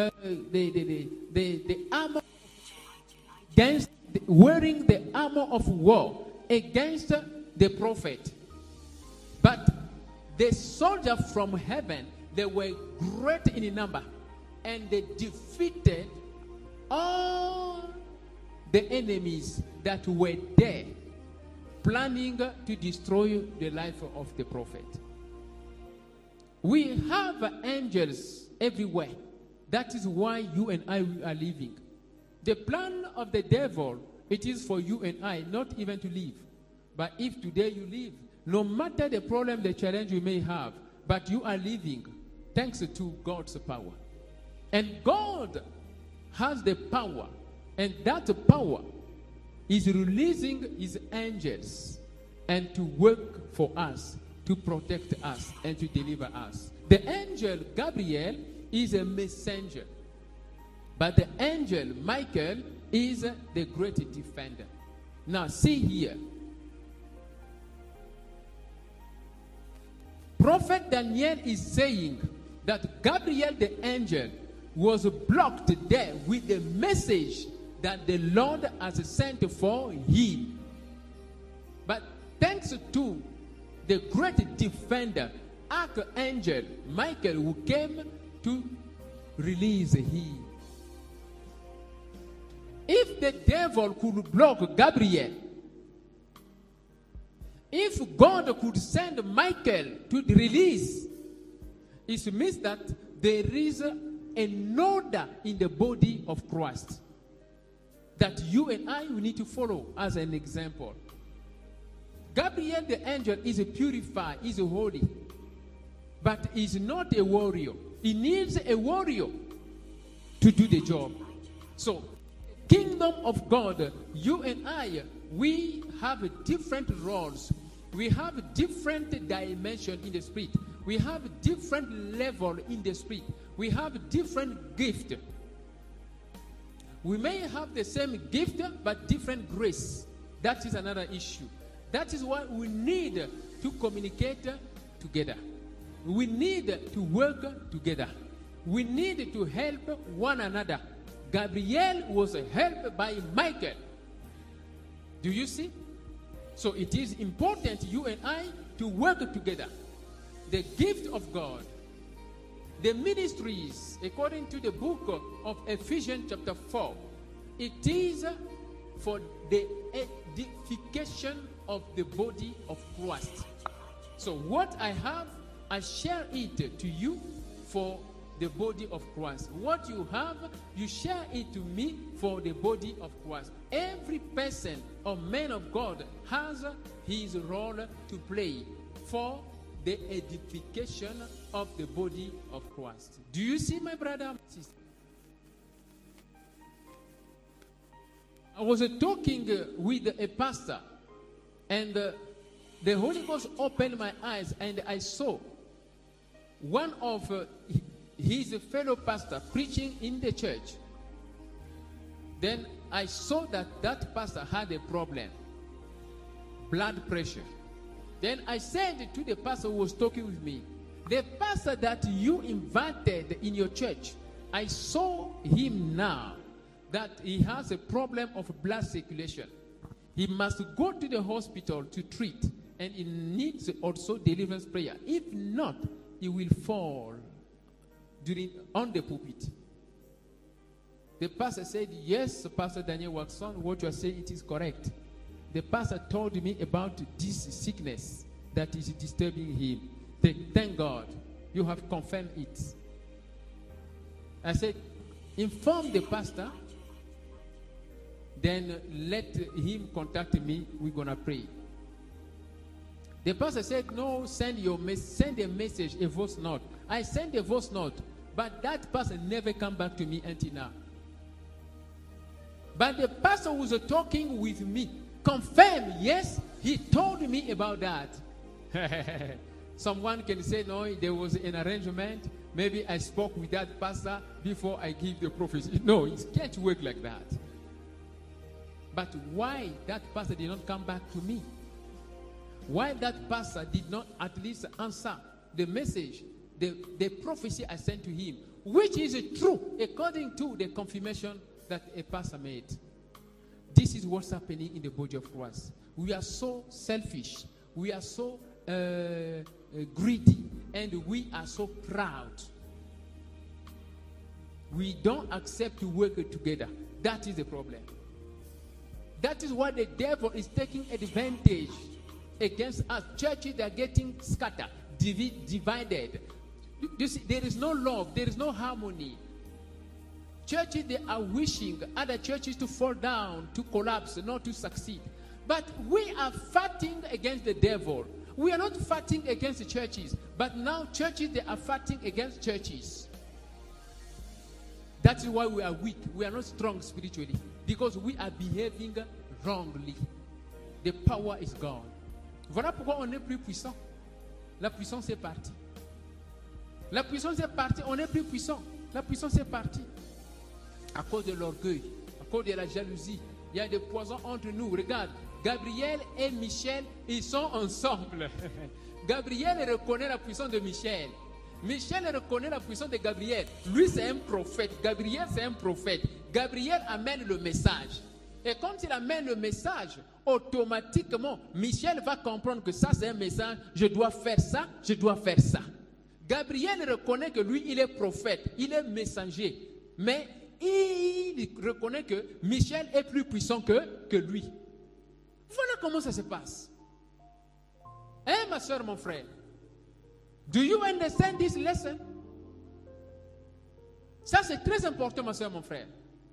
the armor against, wearing the armor of war against the prophet. But the soldiers from heaven, they were great in number, and they defeated all the enemies that were there, planning to destroy the life of the prophet. We have angels everywhere. That is why you and I are living. The plan of the devil, it is for you and I not even to live. But if today you live, no matter the problem, the challenge you may have, but you are living thanks to God's power. And God has the power, and that power is releasing his angels and to work for us, to protect us, and to deliver us. The angel Gabriel is a messenger, but the angel Michael is the great defender. Now see here. Prophet Daniel is saying that Gabriel the angel was blocked there with the message that the Lord has sent for him. But thanks to the great defender, Archangel Michael, who came to release him. If the devil could block Gabriel, if God could send Michael to release, it means that there is an order in the body of Christ that you and I will need to follow as an example. Gabriel the angel is purified, is holy, but is not a warrior. He needs a warrior to do the job. So, kingdom of God, you and I, we have different roles. We have different dimensions in the spirit. We have different level in the spirit. We have different gift. We may have the same gift, but different grace. That is another issue. That is why we need to communicate together. We need to work together. We need to help one another. Gabriel was helped by Michael. Do you see? So it is important, you and I, to work together. The gift of God. The ministries, according to the book of Ephesians chapter 4, it is for the edification of the body of Christ. So what I have, I share it to you for the body of Christ. What you have, you share it to me for the body of Christ. Every person or man of God has his role to play for the edification of the body of Christ. Do you see, my brother and sister? I was talking with a pastor, and the Holy Ghost opened my eyes, and I saw one of his fellow pastor preaching in the church. Then I saw that pastor had a problem, blood pressure. Then I said to the pastor who was talking with me, the pastor that you invited in your church, I saw him now that he has a problem of blood circulation. He must go to the hospital to treat, and he needs also deliverance prayer. If not, he will fall on the pulpit. The pastor said, yes, Pastor Daniel Watson, what you are saying, it is correct. The pastor told me about this sickness that is disturbing him. Thank God, you have confirmed it. I said, inform the pastor, then let him contact me, we're going to pray. The pastor said, no, send a message, a voice note. I sent a voice note, but that person never come back to me until now. But the pastor who was talking with me confirmed, yes, he told me about that. Someone can say, no, there was an arrangement. Maybe I spoke with that pastor before I give the prophecy. No, it can't work like that. But why that pastor did not come back to me? Why that pastor did not at least answer the message, the prophecy I sent to him, which is true according to the confirmation that a pastor made. This is what's happening in the body of Christ. We are so selfish. We are so greedy. And we are so proud. We don't accept to work together. That is the problem. That is why the devil is taking advantage against us. Churches are getting scattered, divided. You see, there is no love, there is no harmony. Churches, they are wishing other churches to fall down, to collapse, not to succeed. But we are fighting against the devil. We are not fighting against the churches, but now churches, they are fighting against churches. That is why we are weak. We are not strong spiritually, because we are behaving wrongly. The power is gone. Voilà pourquoi on n'est plus puissant. La puissance est partie. La puissance est partie, on n'est plus puissant. La puissance est partie. À cause de l'orgueil, à cause de la jalousie. Il y a des poisons entre nous. Regarde, Gabriel et Michel, ils sont ensemble. Gabriel reconnaît la puissance de Michel. Michel reconnaît la puissance de Gabriel. Lui, c'est un prophète. Gabriel, c'est un prophète. Gabriel amène le message. Et quand il amène le message, automatiquement, Michel va comprendre que ça, c'est un message. Je dois faire ça, je dois faire ça. Gabriel reconnaît que lui, il est prophète, il est messager. Mais il reconnaît que Michel est plus puissant que lui. Voilà comment ça se passe. Hein, ma soeur, mon frère? Do you understand this lesson? Ça, c'est très important, ma soeur, mon frère.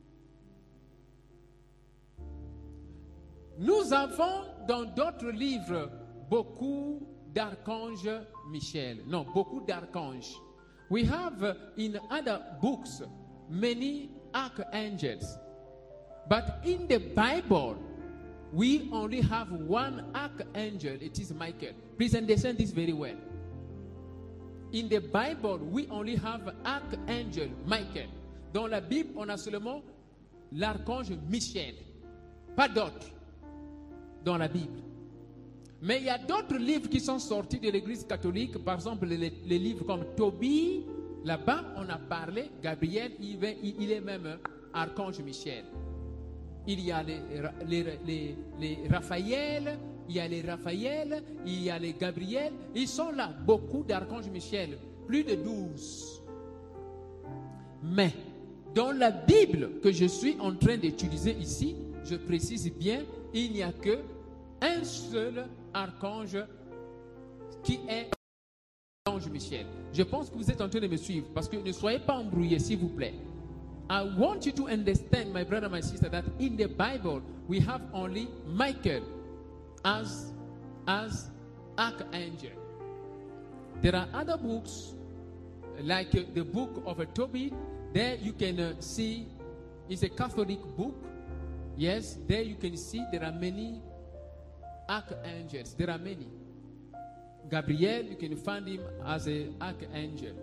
Nous avons dans d'autres livres beaucoup d'archanges Michel. No, beaucoup d'archanges. We have in other books many archangels. But in the Bible, we only have one archangel. It is Michael. Please understand this very well. In the Bible, we only have archangel Michael. Dans la Bible, on a seulement l'archange Michel. Pas d'autres dans la Bible. Mais il y a d'autres livres qui sont sortis de l'Église catholique. Par exemple, les livres comme Tobie. Là-bas, on a parlé, Gabriel, il est même archange Michel. Il y a les Raphaël, il y a les Raphaël, il y a les Gabriel. Ils sont là, beaucoup d'archanges Michel, plus de 12. Mais, dans la Bible que je suis en train d'utiliser ici, je précise bien, il n'y a que un seul archange qui est l'ange Michel. Je pense que vous êtes en train de me suivre, parce que ne soyez pas embrouillés, s'il vous plaît. I want you to understand, my brother, my sister, that in the Bible, we have only Michael as archangel. There are other books, like the book of Tobit. There you can see, it's a Catholic book. Yes, there you can see there are many archangels. There are many. Gabriel, you can find him as an archangel.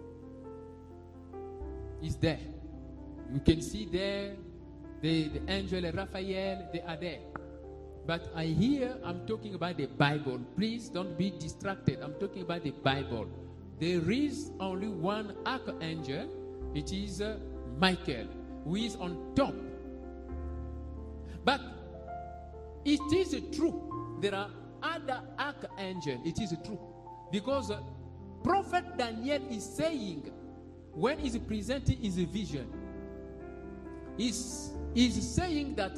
He's there. You can see there the angel Raphael, they are there. But I'm talking about the Bible. Please don't be distracted. I'm talking about the Bible. There is only one archangel. It is Michael, who is on top. But it is true. There are other archangels. It is true. Because Prophet Daniel is saying, when he's presenting his vision, he's saying that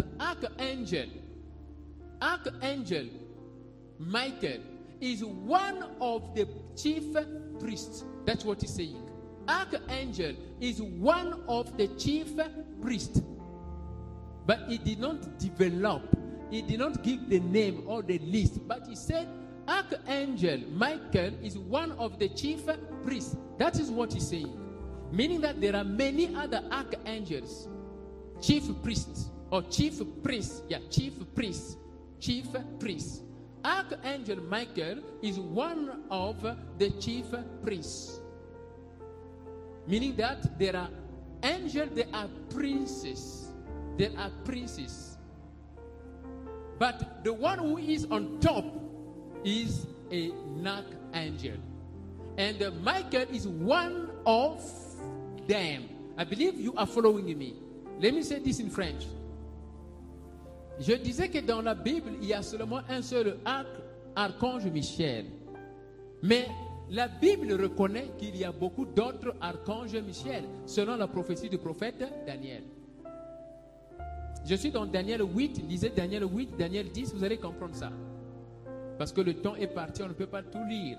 Archangel Michael is one of the chief priests. That's what he's saying. Archangel is one of the chief priests. But he did not develop, he did not give the name or the list, but he said Archangel Michael is one of the chief priests. That is what he's saying. Meaning that there are many other archangels, chief priests, or chief priests. Yeah, chief priests. Chief priests. Archangel Michael is one of the chief priests. Meaning that there are angels, there are princes. There are princes. But the one who is on top is an archangel. And Michael is one of them. I believe you are following me. Let me say this in French. Je disais que dans la Bible, il y a seulement un seul archange Michel. Mais la Bible reconnaît qu'il y a beaucoup d'autres archanges Michel, selon la prophétie du prophète Daniel. Je suis dans Daniel 8, lisez Daniel 8, Daniel 10, vous allez comprendre ça. Parce que le temps est parti, on ne peut pas tout lire.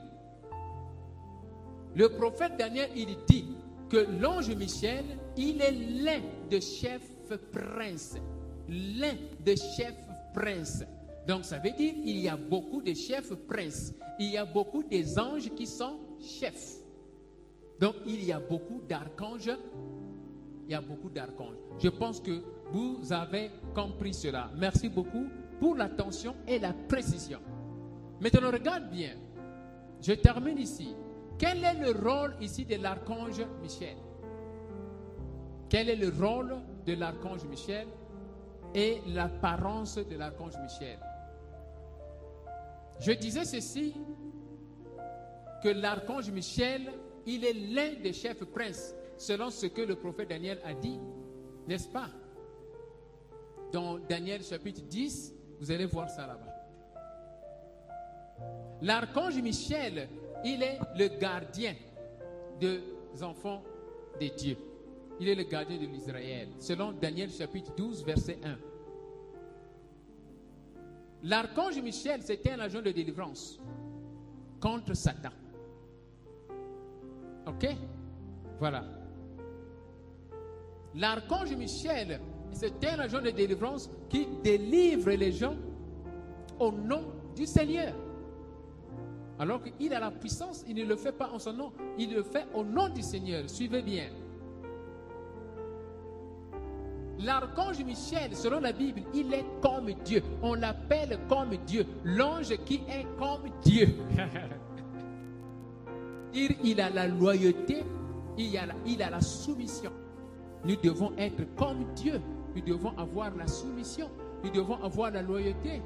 Le prophète Daniel, il dit que l'ange Michel, il est l'un des chefs princes. L'un des chefs princes. Donc ça veut dire qu'il y a beaucoup de chefs princes. Il y a beaucoup des anges qui sont chefs. Donc il y a beaucoup d'archanges. Il y a beaucoup d'archanges. Je pense que vous avez compris cela. Merci beaucoup pour l'attention et la précision. Maintenant regarde bien. Je termine ici. Quel est le rôle ici de l'archange Michel? Quel est le rôle de l'archange Michel et l'apparence de l'archange Michel? Je disais ceci, que l'archange Michel, il est l'un des chefs princes, selon ce que le prophète Daniel a dit, n'est-ce pas? Dans Daniel chapitre 10, vous allez voir ça là-bas. L'archange Michel, il est le gardien des enfants de Dieu. Il est le gardien de l'Israël, selon Daniel chapitre 12, verset 1. L'archange Michel, c'était un agent de délivrance contre Satan. Ok? Voilà. L'archange Michel, c'était un agent de délivrance qui délivre les gens au nom du Seigneur. Alors qu'il a la puissance, il ne le fait pas en son nom, il le fait au nom du Seigneur. Suivez bien. L'archange Michel, selon la Bible, il est comme Dieu. On l'appelle comme Dieu. L'ange qui est comme Dieu. Il a la loyauté, il a la soumission. Nous devons être comme Dieu. Nous devons avoir la soumission. Nous devons avoir la loyauté.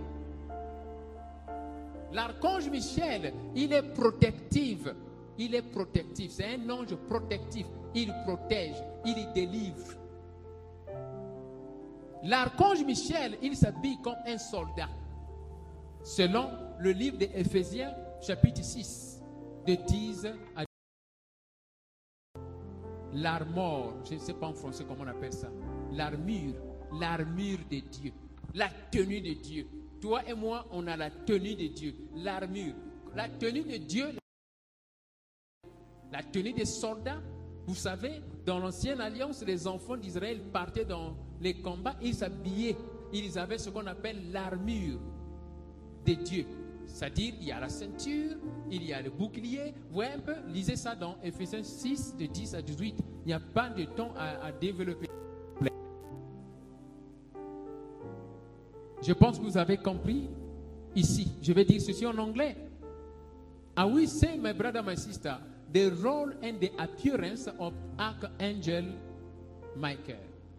L'archange Michel, il est protectif. Il est protectif. C'est un ange protectif. Il protège, il délivre. L'archange Michel, il s'habille comme un soldat. Selon le livre d'Éphésiens, chapitre 6, de 10 à 10. L'armure, je ne sais pas en français comment on appelle ça. L'armure de Dieu. La tenue de Dieu. Toi et moi, on a la tenue de Dieu. L'armure. La tenue de Dieu. La tenue des soldats. Vous savez, dans l'ancienne alliance, les enfants d'Israël partaient dans les combats, ils s'habillaient. Ils avaient ce qu'on appelle l'armure de Dieu. C'est-à-dire, il y a la ceinture, il y a le bouclier. Vous voyez un peu, lisez ça dans Ephésiens 6, de 10 à 18. Il n'y a pas de temps à développer. Je pense que vous avez compris ici. Je vais dire ceci en anglais. I will say, my brother, my sister, the role and the appearance of Archangel Michael.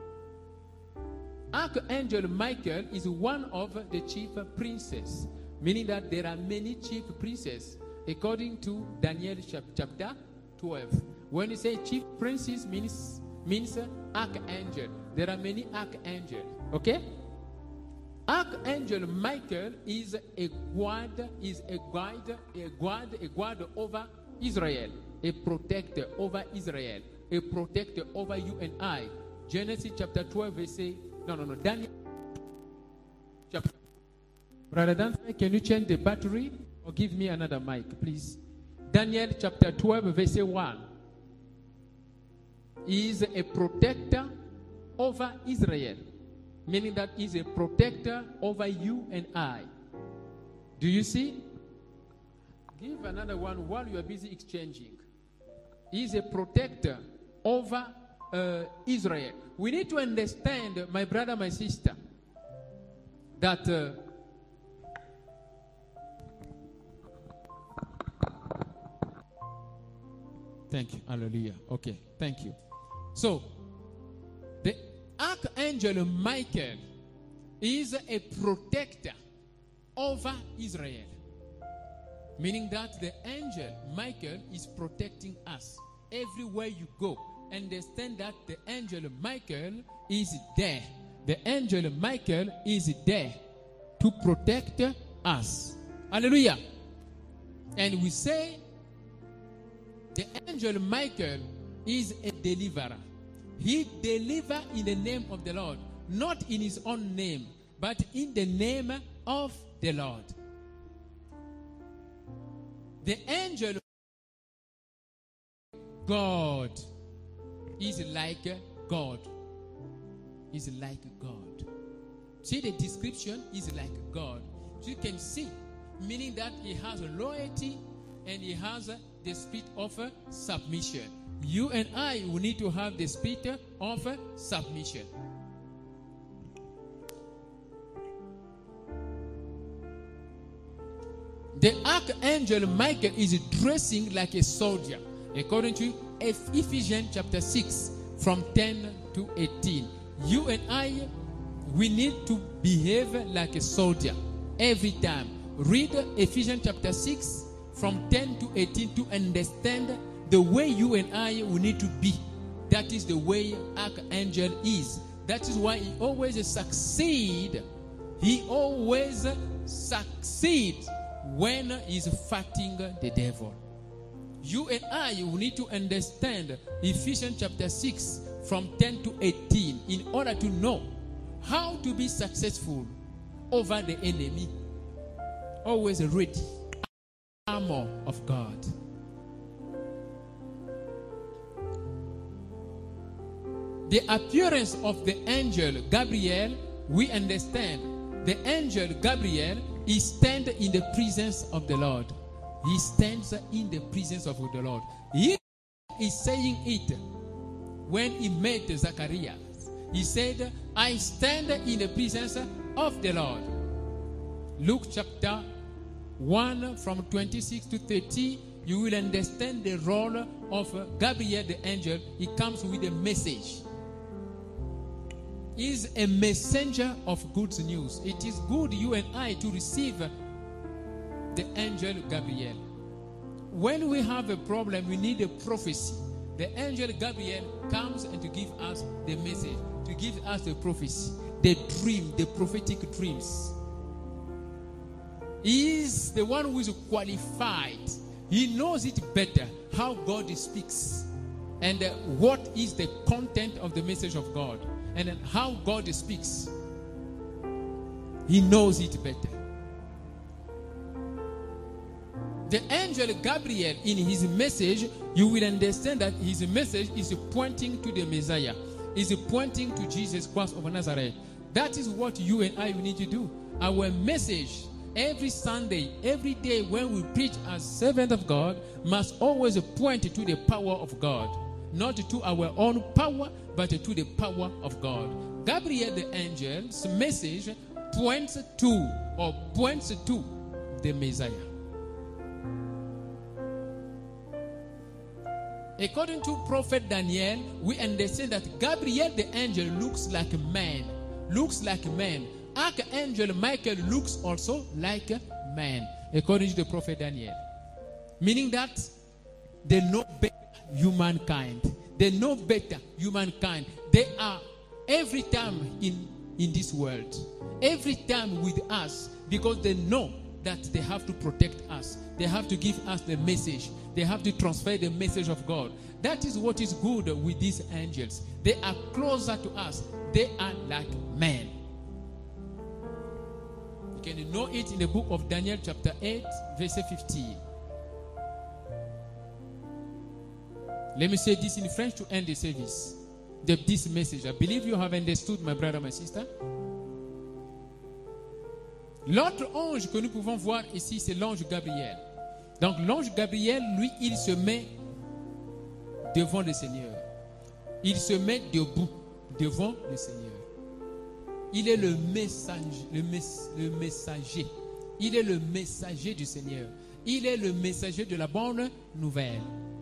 Archangel Michael is one of the chief princes, meaning that there are many chief princes, according to Daniel chapter 12. When you say chief princes, means archangel. There are many archangels. Okay? Archangel Michael is a guard over Israel, a protector over Israel, a protector over you and I. Genesis chapter 12, verse Daniel chapter. Brother Dante, can you change the battery or give me another mic, please? Daniel chapter 12, verse 1. He is a protector over Israel, meaning that he is a protector over you and I. Do you see? Give another one while you are busy exchanging. He is a protector over Israel. We need to understand, my brother, my sister, that thank you. Hallelujah. Okay, thank you. So, the Archangel Michael is a protector over Israel. Meaning that the angel Michael is protecting us everywhere you go. Understand that the angel Michael is there. The angel Michael is there to protect us. Hallelujah. And we say the angel Michael is a deliverer. He delivers in the name of the Lord, not in his own name, but in the name of the Lord. The angel God is like God. Is like God. See, the description is like God. So you can see, meaning that he has loyalty and he has the spirit of submission. You and I will need to have the spirit of submission. The archangel Michael is dressing like a soldier, according to Ephesians chapter 6, from 10 to 18. You and I, we need to behave like a soldier every time. Read Ephesians chapter 6, from 10 to 18 to understand the way you and I will need to be. That is the way Archangel is. That is why he always succeeds. He always succeeds when he's fighting the devil. You and I will need to understand Ephesians chapter 6 from 10 to 18 in order to know how to be successful over the enemy. Always ready. Armor of God. The appearance of the angel Gabriel, we understand. The angel Gabriel, he stands in the presence of the Lord. He stands in the presence of the Lord. He is saying it when he met Zacharias. He said, I stand in the presence of the Lord. Luke chapter 1 from 26 to 30, you will understand the role of Gabriel the angel. He comes with a message. He is a messenger of good news. It is good, you and I, to receive the angel Gabriel. When we have a problem, we need a prophecy. The angel Gabriel comes and to give us the message, to give us the prophecy, the dream, the prophetic dreams. He is the one who is qualified. He knows it better, how God speaks, and what is the content of the message of God, and how God speaks. He knows it better. The angel Gabriel, in his message, you will understand that his message is pointing to the Messiah, is pointing to Jesus Christ of Nazareth. That is what you and I need to do. Our message every Sunday, every day when we preach as servant of God must always point to the power of God. Not to our own power, but to the power of God. Gabriel the angel's message points to the Messiah. According to Prophet Daniel, we understand that Gabriel the angel looks like a man. Archangel Michael looks also like a man, according to the Prophet Daniel. Meaning that they know better humankind. They know better humankind. They are every time in this world. Every time with us, because they know that they have to protect us. They have to give us the message. They have to transfer the message of God. That is what is good with these angels. They are closer to us. They are like men. You can know it in the book of Daniel chapter 8, verse 15. Let me say this in French to end the service. This message. I believe you have understood, my brother, my sister. L'autre ange que nous pouvons voir ici, c'est l'ange Gabriel. Donc l'ange Gabriel, lui, il se met devant le Seigneur. Il se met debout devant le Seigneur. Il est le messager. Il est le messager du Seigneur. Il est le messager de la bonne nouvelle.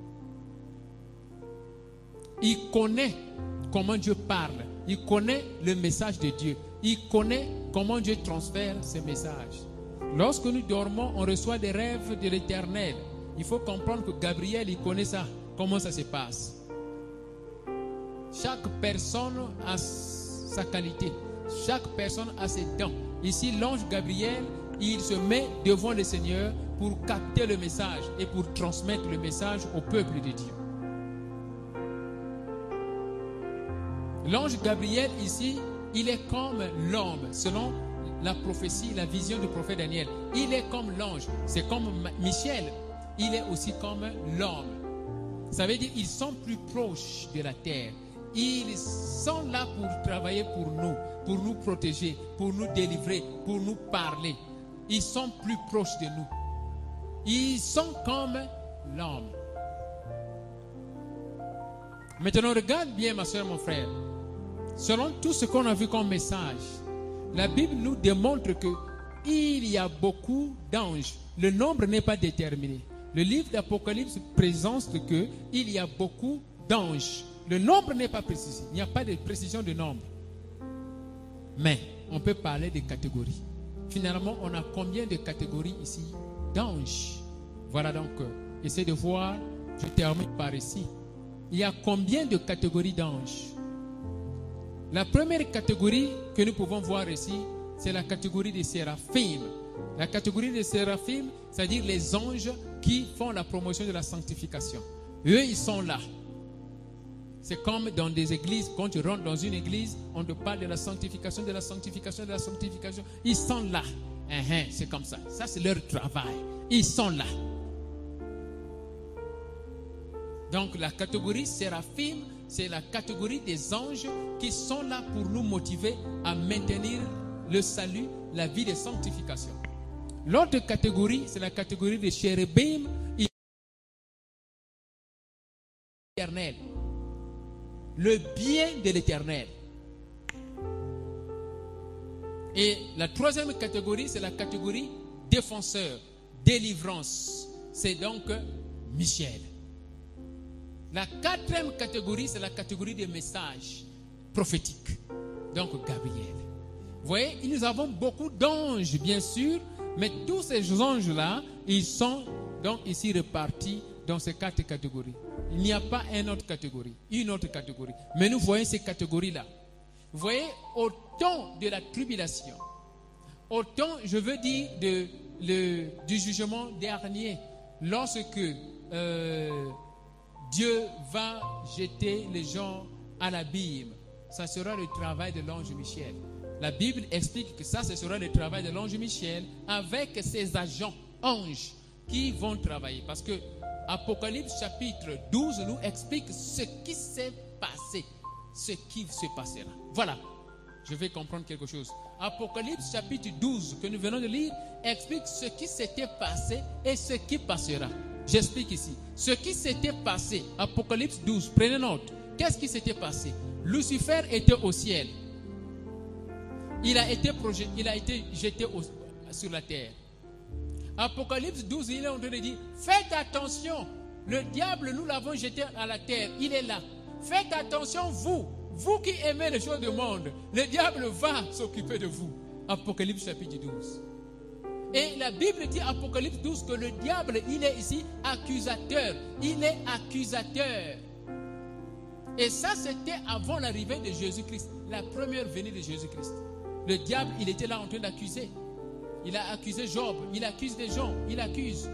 Il connaît comment Dieu parle. Il connaît le message de Dieu. Il connaît comment Dieu transfère ce message. Lorsque nous dormons, on reçoit des rêves de l'Éternel. Il faut comprendre que Gabriel, il connaît ça. Comment ça se passe. Chaque personne a sa qualité. Chaque personne a ses dons. Ici, l'ange Gabriel, il se met devant le Seigneur pour capter le message et pour transmettre le message au peuple de Dieu. L'ange Gabriel ici, il est comme l'homme, selon la prophétie, la vision du prophète Daniel. Il est comme l'ange, c'est comme Michel, il est aussi comme l'homme. Ça veut dire qu'ils sont plus proches de la terre. Ils sont là pour travailler pour nous protéger, pour nous délivrer, pour nous parler. Ils sont plus proches de nous. Ils sont comme l'homme. Maintenant, regarde bien, ma soeur, mon frère. Selon tout ce qu'on a vu comme message, la Bible nous démontre qu'il y a beaucoup d'anges. Le nombre n'est pas déterminé. Le livre d'Apocalypse présente qu'il y a beaucoup d'anges. Le nombre n'est pas précisé. Il n'y a pas de précision de nombre. Mais on peut parler de catégories. Finalement, on a combien de catégories ici d'anges? Voilà donc. Essayez de voir. Je termine par ici. Il y a combien de catégories d'anges? La première catégorie que nous pouvons voir ici, c'est la catégorie des séraphim. La catégorie des séraphim, c'est-à-dire les anges qui font la promotion de la sanctification. Eux, ils sont là. C'est comme dans des églises, quand tu rentres dans une église, on te parle de la sanctification, de la sanctification, de la sanctification. Ils sont là. C'est comme ça. Ça, c'est leur travail. Ils sont là. Donc, la catégorie séraphim, c'est la catégorie des anges qui sont là pour nous motiver à maintenir le salut, la vie de sanctification. L'autre catégorie, c'est la catégorie des chérubim éternel. Le bien de l'Éternel. Et la troisième catégorie, c'est la catégorie défenseur, délivrance. C'est donc Michel. La quatrième catégorie, c'est la catégorie des messages prophétiques. Donc Gabriel. Vous voyez, nous avons beaucoup d'anges, bien sûr, mais tous ces anges-là, ils sont donc ici répartis dans ces quatre catégories. Il n'y a pas une autre catégorie. Mais nous voyons ces catégories-là. Vous voyez, au temps de la tribulation, au temps, je veux dire, du jugement dernier, lorsque Dieu va jeter les gens à l'abîme, ça sera le travail de l'ange Michel. La Bible explique que ça, ce sera le travail de l'ange Michel avec ses agents anges qui vont travailler. Parce que Apocalypse chapitre 12 nous explique ce qui s'est passé, ce qui se passera. Voilà. je vais comprendre quelque chose. Apocalypse chapitre 12 que nous venons de lire explique ce qui s'était passé et ce qui passera. J'explique ici. Ce qui s'était passé, Apocalypse 12, prenez note. Qu'est-ce qui s'était passé? Lucifer était au ciel. Il a été jeté sur la terre. Apocalypse 12, il est en train de dire, faites attention, le diable, nous l'avons jeté à la terre, il est là. Faites attention, vous qui aimez les choses du monde, le diable va s'occuper de vous. Apocalypse chapitre 12. Et la Bible dit, Apocalypse 12, que le diable, il est ici accusateur. Il est accusateur. Et ça, c'était avant l'arrivée de Jésus-Christ, la première venue de Jésus-Christ. Le diable, il était là en train d'accuser. Il a accusé Job, il accuse des gens, il accuse.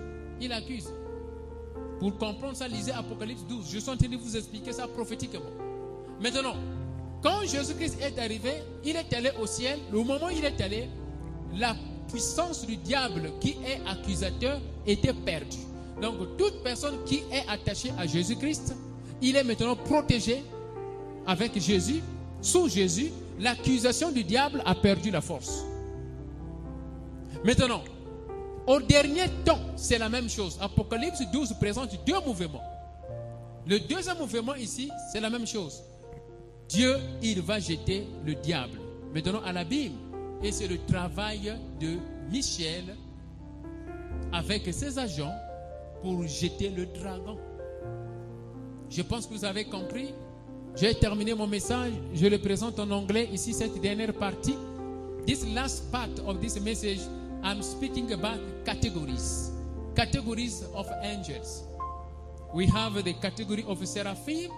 Pour comprendre ça, lisez Apocalypse 12. Je suis en train de vous expliquer ça prophétiquement. Maintenant, quand Jésus-Christ est arrivé, il est allé au ciel. Au moment où il est allé, la puissance du diable qui est accusateur était perdue. Donc, toute personne qui est attachée à Jésus-Christ, il est maintenant protégé avec Jésus. Sous Jésus, l'accusation du diable a perdu la force. Maintenant, au dernier temps, c'est la même chose. Apocalypse 12 présente deux mouvements. Le deuxième mouvement ici, c'est la même chose. Dieu, il va jeter le diable maintenant à l'abîme. Et c'est le travail de Michel avec ses agents pour jeter le dragon. Je pense que vous avez compris. J'ai terminé mon message. Je le présente en anglais ici, cette dernière partie. This last part of this message, I'm speaking about categories. Categories of angels. We have the category of seraphim.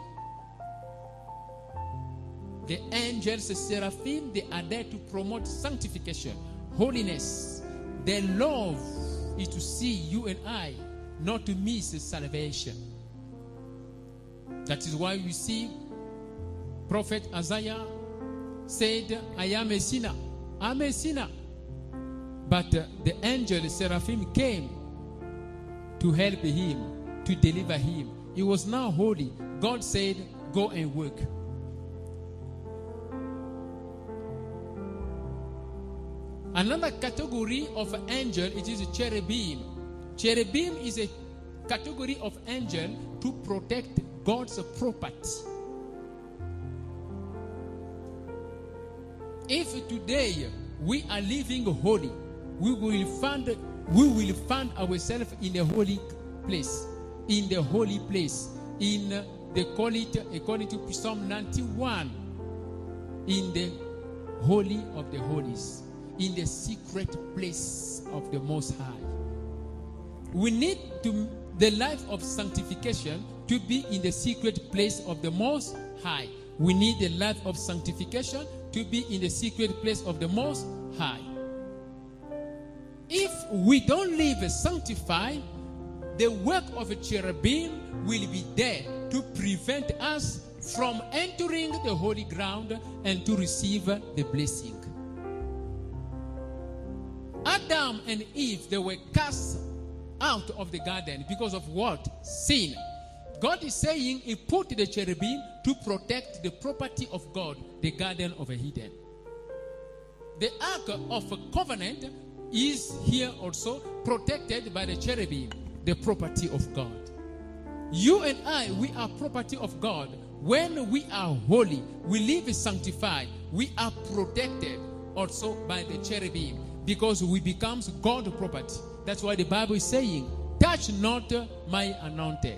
The angels, seraphim, they are there to promote sanctification, holiness. Their love is to see you and I, not to miss salvation. That is why we see Prophet Isaiah said, I am a sinner. I'm a sinner. But the angel, seraphim, came to help him, to deliver him. He was now holy. God said, go and work. Another category of angel, it is a cherubim. Cherubim is a category of angel to protect God's property. If today we are living holy, we will find ourselves in a holy place. In the holy place. They call it, according to Psalm 91, in the holy of the holies. In the secret place of the Most High. We need the life of sanctification to be in the secret place of the Most High. We need the life of sanctification to be in the secret place of the Most High. If we don't live sanctified, the work of a cherubim will be there to prevent us from entering the holy ground and to receive the blessing. Adam and Eve, they were cast out of the garden because of what? Sin. God is saying he put the cherubim to protect the property of God, the garden of Eden. The ark of covenant is here also protected by the cherubim, the property of God. You and I, we are property of God. When we are holy, we live sanctified, we are protected also by the cherubim. Because we become God's property. That's why the Bible is saying, touch not my anointed.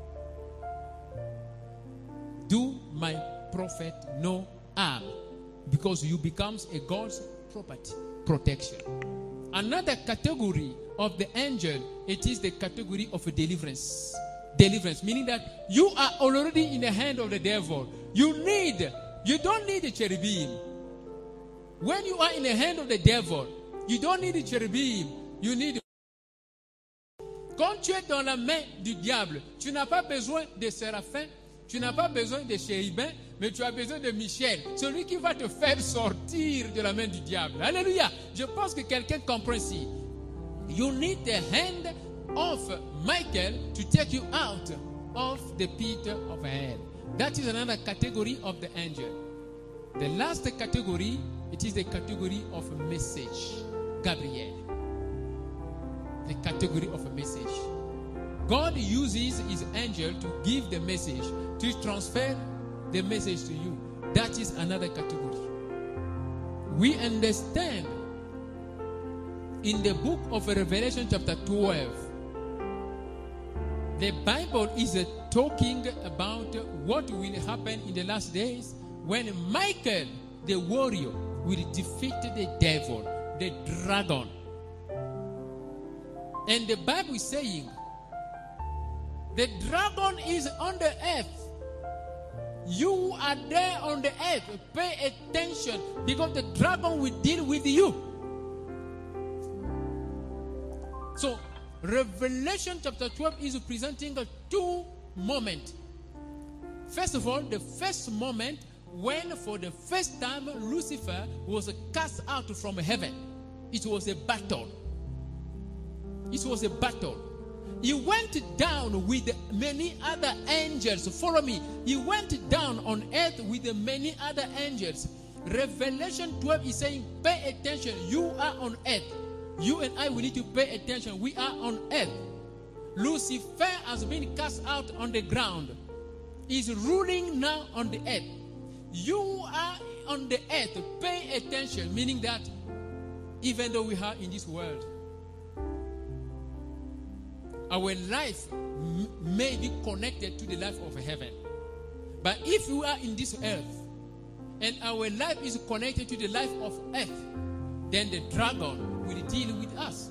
Do my prophet no harm. Because you become a God's property. Protection. Another category of the angel, it is the category of deliverance. Deliverance, meaning that you are already in the hand of the devil. You don't need a cherubim. When you are in the hand of the devil, you don't need a cherubim. You need. Quand tu es dans la main du diable, tu n'as pas besoin de séraphins, tu n'as pas besoin de chérubins, mais tu as besoin de Michel, celui qui va te faire sortir de la main du diable. Alléluia. Je pense que quelqu'un comprend ici. You need the hand of Michael to take you out of the pit of hell. That is another category of the angel. The last category, it is the category of message. Gabriel. The category of a message. God uses his angel to give the message, to transfer the message to you. That is another category. We understand in the book of Revelation chapter 12, the Bible is talking about what will happen in the last days when Michael, the warrior, will defeat the devil, the dragon. And the Bible is saying, the dragon is on the earth. You are there on the earth. Pay attention, because the dragon will deal with you. So, Revelation chapter 12 is presenting two moments. First of all, the first moment when for the first time Lucifer was cast out from heaven. It was a battle. It was a battle. He went down with many other angels. Follow me. He went down on earth with many other angels. Revelation 12 is saying, pay attention. You are on earth. You and I, we need to pay attention. We are on earth. Lucifer has been cast out on the ground. He's ruling now on the earth. You are on the earth. Pay attention. Meaning that even though we are in this world, our life may be connected to the life of heaven. But if we are in this earth and our life is connected to the life of earth, then the dragon will deal with us.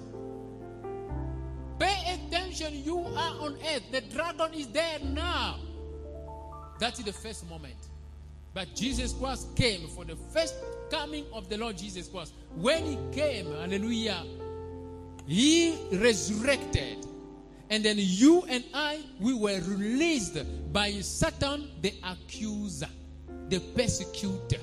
Pay attention, you are on earth. The dragon is there now. That is the first moment. But Jesus Christ came for the first coming of the Lord Jesus Christ. When he came, hallelujah, he resurrected. And then you and I, we were released by Satan, the accuser, the persecutor.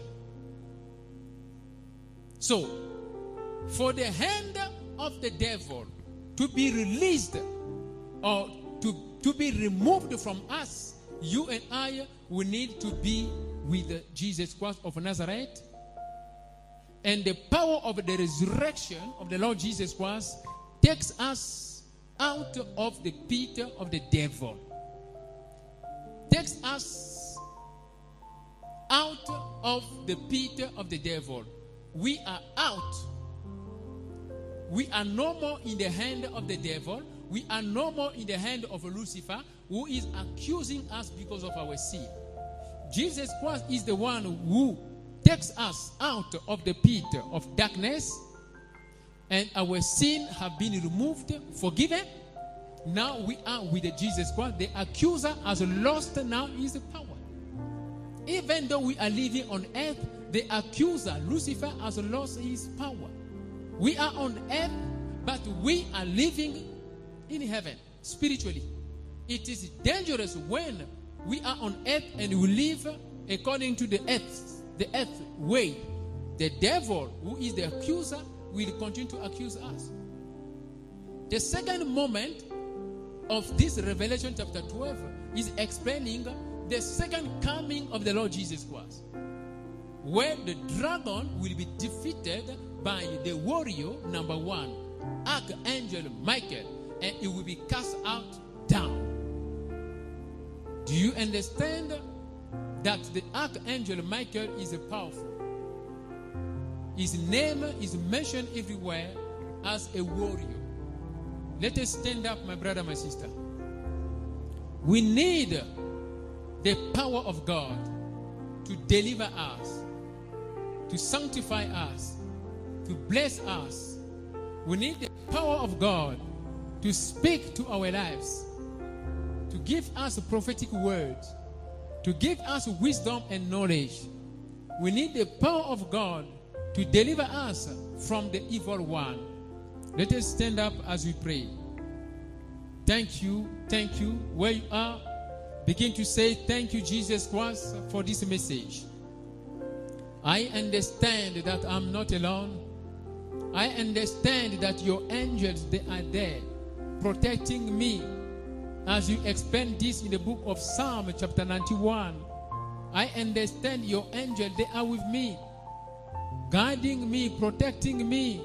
So, for the hand of the devil to be released or to be removed from us, you and I will need to be with Jesus Christ of Nazareth. And the power of the resurrection of the Lord Jesus Christ takes us out of the pit of the devil. Takes us out of the pit of the devil. We are out. We are no more in the hand of the devil. We are no more in the hand of Lucifer, who is accusing us because of our sin. Jesus Christ is the one who takes us out of the pit of darkness, and our sin have been removed, forgiven. Now we are with Jesus Christ. The accuser has lost now his power. Even though we are living on earth, the accuser, Lucifer, has lost his power. We are on earth, but we are living in heaven, spiritually. It is dangerous when we are on earth and we live according to the earth way. The devil, who is the accuser, will continue to accuse us. The second moment of this Revelation chapter 12 is explaining the second coming of the Lord Jesus Christ, where the dragon will be defeated by the warrior number one, Archangel Michael, and it will be cast out down. Do you understand that the Archangel Michael is powerful? His name is mentioned everywhere as a warrior. Let us stand up, my brother, my sister. We need the power of God to deliver us, to sanctify us, to bless us. We need the power of God to speak to our lives, to give us prophetic words, to give us wisdom and knowledge. We need the power of God to deliver us from the evil one. Let us stand up as we pray. Thank you, where you are. Begin to say, thank you, Jesus Christ, for this message. I understand that I'm not alone. I understand that your angels, they are there, protecting me. As you explain this in the book of Psalm chapter 91, I understand your angels, they are with me, guiding me, protecting me.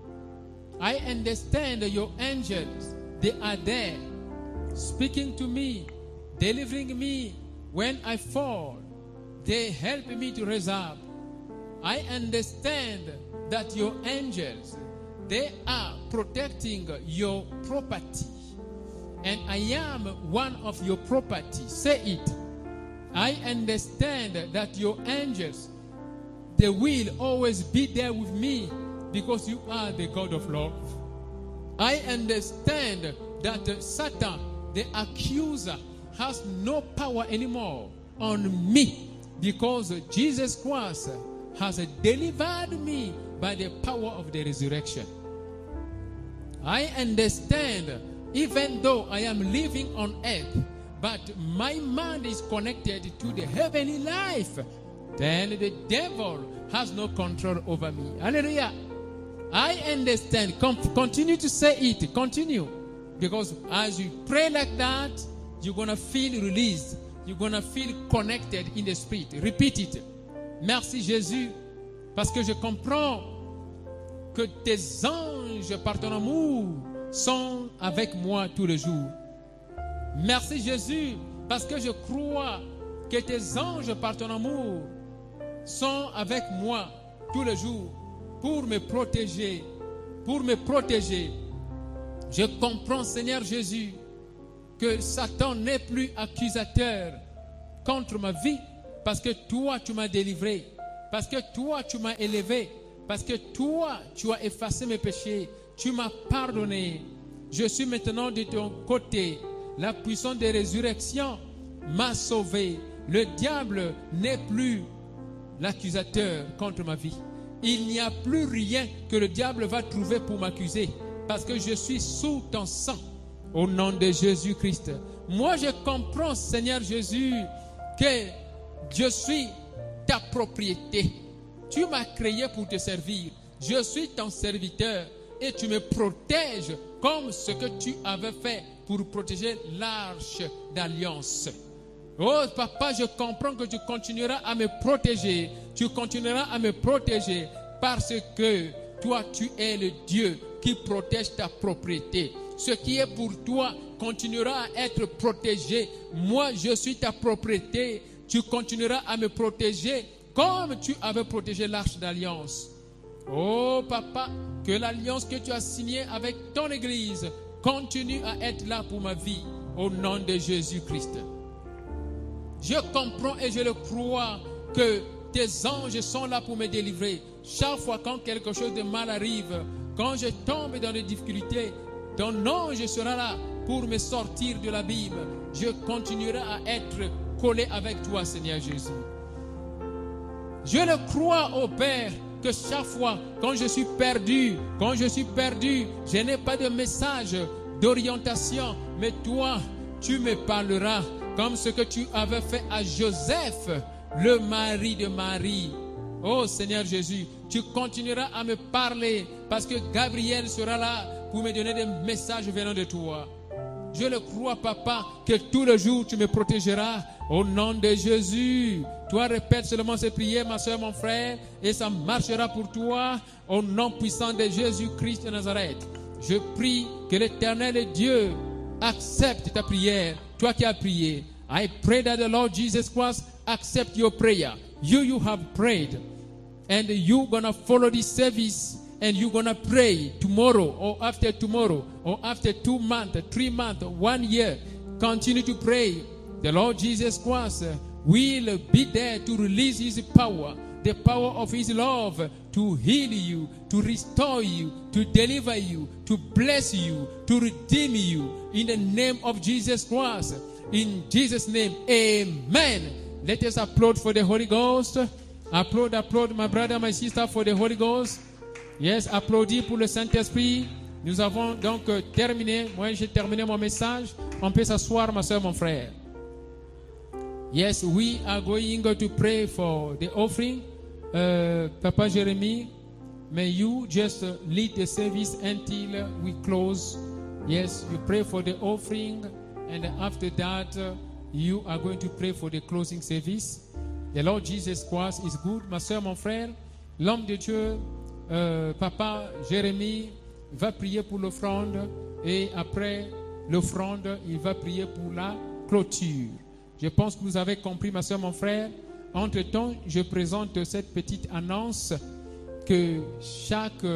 I understand your angels, they are there, speaking to me, delivering me when I fall. They help me to rise up. I understand that your angels, they are protecting your property. And I am one of your property. Say it. I understand that your angels, they will always be there with me because you are the God of love. I understand that Satan, the accuser, has no power anymore on me because Jesus Christ has delivered me by the power of the resurrection. I understand, even though I am living on earth, but my mind is connected to the heavenly life, then the devil has no control over me. Hallelujah. I understand. Continue to say it. Continue. Because as you pray like that, you're going to feel released. You're going to feel connected in the spirit. Repeat it. Merci Jésus, parce que je comprends que tes anges par ton amour sont avec moi tous les jours. Merci Jésus, parce que je crois que tes anges par ton amour sont avec moi tous les jours pour me protéger, pour me protéger. Je comprends, Seigneur Jésus, que Satan n'est plus accusateur contre ma vie parce que toi, tu m'as délivré, parce que toi, tu m'as élevé, parce que toi, tu as effacé mes péchés, tu m'as pardonné. Je suis maintenant de ton côté. La puissance de résurrection m'a sauvé. Le diable n'est plus l'accusateur contre ma vie. Il n'y a plus rien que le diable va trouver pour m'accuser parce que je suis sous ton sang au nom de Jésus-Christ. Moi, je comprends, Seigneur Jésus, que je suis ta propriété. Tu m'as créé pour te servir. Je suis ton serviteur et tu me protèges comme ce que tu avais fait pour protéger l'arche d'alliance. Oh papa, je comprends que tu continueras à me protéger. Tu continueras à me protéger parce que toi, tu es le Dieu qui protège ta propriété. Ce qui est pour toi continuera à être protégé. Moi, je suis ta propriété. Tu continueras à me protéger comme tu avais protégé l'arche d'alliance. Oh papa, que l'alliance que tu as signée avec ton église continue à être là pour ma vie au nom de Jésus-Christ. Je comprends et je le crois que tes anges sont là pour me délivrer. Chaque fois quand quelque chose de mal arrive, quand je tombe dans des difficultés, ton ange sera là pour me sortir de l'abîme. Je continuerai à être collé avec toi, Seigneur Jésus. Je le crois, ô Père, que chaque fois, quand je suis perdu, je n'ai pas de message d'orientation, mais toi, tu me parleras comme ce que tu avais fait à Joseph, le mari de Marie. Oh Seigneur Jésus, tu continueras à me parler parce que Gabriel sera là pour me donner des messages venant de toi. Je le crois, papa, que tous les jours tu me protégeras au nom de Jésus. Toi, répète seulement ces prières, ma soeur, mon frère, et ça marchera pour toi au nom puissant de Jésus-Christ de Nazareth. Je prie que l'Éternel Dieu accepte ta prière, toi qui as prié. I pray that the Lord Jesus Christ accept your prayer. You have prayed, and you're gonna follow this service. And you're going to pray tomorrow or after tomorrow or after 2 months, 3 months, 1 year. Continue to pray. The Lord Jesus Christ will be there to release His power, the power of His love to heal you, to restore you, to deliver you, to bless you, to redeem you. In the name of Jesus Christ. In Jesus' name, amen. Let us applaud for the Holy Ghost. Applaud, my brother, my sister, for the Holy Ghost. Yes, applaudis pour le Saint-Esprit. Nous avons donc terminé. Moi, j'ai terminé mon message. On peut s'asseoir, ma soeur, mon frère. Yes, we are going to pray for the offering. Papa Jeremy, may you just lead the service until we close. Yes, you pray for the offering. And after that, you are going to pray for the closing service. The Lord Jesus Christ is good. Ma soeur, mon frère, l'homme de Dieu, Papa Jérémie, va prier pour l'offrande et après l'offrande, il va prier pour la clôture. Je pense que vous avez compris, ma soeur, mon frère. Entre-temps, je présente cette petite annonce que chaque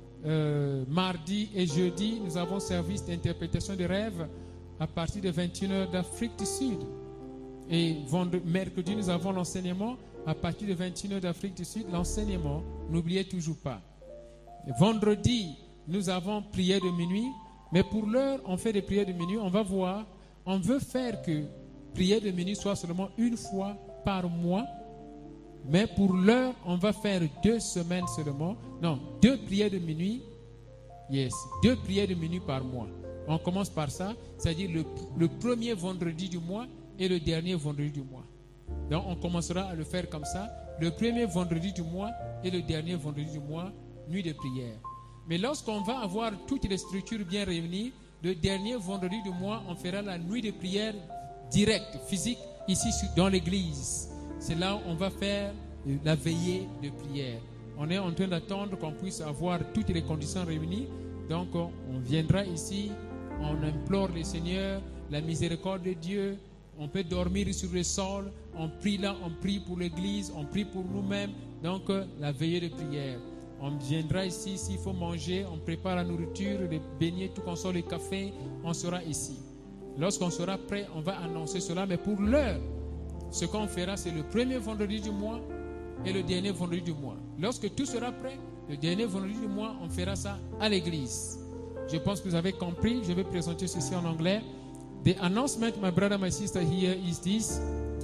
mardi et jeudi, nous avons service d'interprétation de rêves à partir de 21h d'Afrique du Sud. Et mercredi, nous avons l'enseignement à partir de 21h d'Afrique du Sud. L'enseignement, n'oubliez toujours pas. Vendredi, nous avons prière de minuit. Mais pour l'heure, on fait des prières de minuit. On va voir. On veut faire que prière de minuit soit seulement une fois par mois. Mais pour l'heure, on va faire 2 semaines seulement. Non, 2 prières de minuit. Yes, 2 prières de minuit par mois. On commence par ça, c'est-à-dire le premier vendredi du mois et le dernier vendredi du mois. Donc on commencera à le faire comme ça, le premier vendredi du mois et le dernier vendredi du mois, nuit de prière. Mais lorsqu'on va avoir toutes les structures bien réunies, le dernier vendredi du mois, on fera la nuit de prière directe, physique, ici dans l'église. C'est là où on va faire la veillée de prière. On est en train d'attendre qu'on puisse avoir toutes les conditions réunies. Donc on viendra ici, on implore le Seigneur, la miséricorde de Dieu. On peut dormir sur le sol, on prie là, on prie pour l'église, on prie pour nous-mêmes. Donc la veillée de prière. On viendra ici, s'il faut manger, on prépare la nourriture, les beignets, tout qu'on sort le café, on sera ici. Lorsqu'on sera prêt, on va annoncer cela. Mais pour l'heure, ce qu'on fera, c'est le premier vendredi du mois et le dernier vendredi du mois. Lorsque tout sera prêt, le dernier vendredi du mois, on fera ça à l'église. Je pense que vous avez compris. Je vais présenter ceci en anglais. The announcement, my brother, my sister, here is this.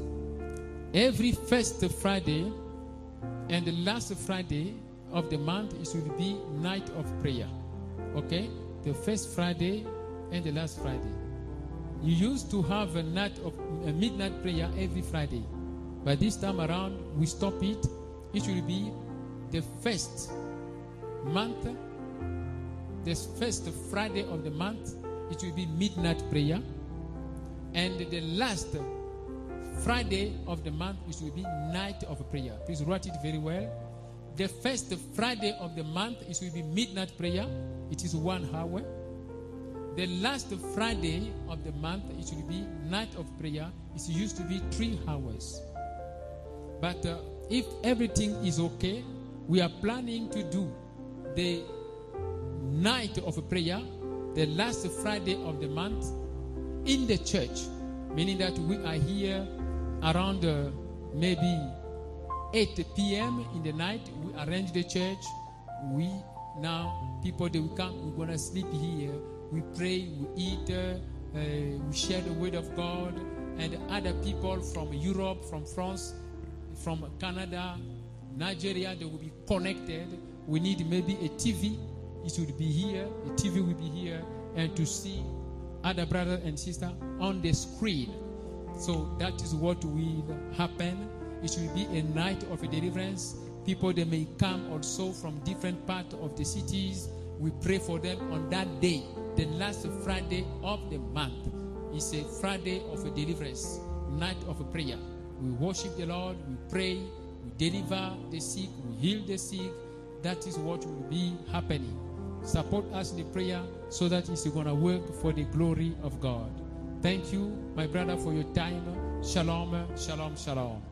Every first Friday and the last Friday of the month, it will be night of prayer. Okay? The first Friday and the last Friday. You used to have a midnight prayer every Friday. But this time around, we stop it. It will be the first month, the first Friday of the month. It will be midnight prayer. And the last Friday of the month, it will be night of prayer. Please write it very well. The first Friday of the month, it will be midnight prayer. It is 1 hour. The last Friday of the month, it will be night of prayer. It used to be 3 hours. But if everything is okay, we are planning to do the night of prayer, the last Friday of the month, in the church. Meaning that we are here around maybe 8 p.m. in the night. We arrange the church. People, they will come, we're going to sleep here. We pray, we eat, we share the word of God. And other people from Europe, from France, from Canada, Nigeria, they will be connected. We need maybe a TV. It will be here. The TV will be here. And to see other brothers and sisters on the screen. So that is what will happen. It will be a night of deliverance. People, they may come also from different parts of the cities. We pray for them on that day. The last Friday of the month is a Friday of deliverance, night of prayer. We worship the Lord, we pray, we deliver the sick, we heal the sick. That is what will be happening. Support us in the prayer so that it's going to work for the glory of God. Thank you, my brother, for your time. Shalom, shalom, shalom.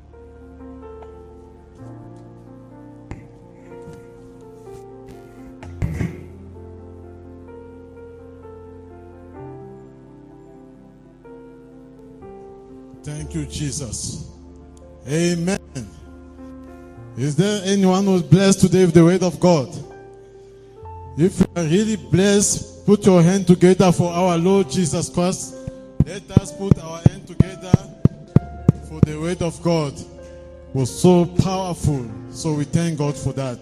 Thank you, Jesus. Amen. Is there anyone who's blessed today with the word of God? If you are really blessed, put your hand together for our Lord Jesus Christ. Let us put our hand together for the word of God. It was so powerful. So we thank God for that.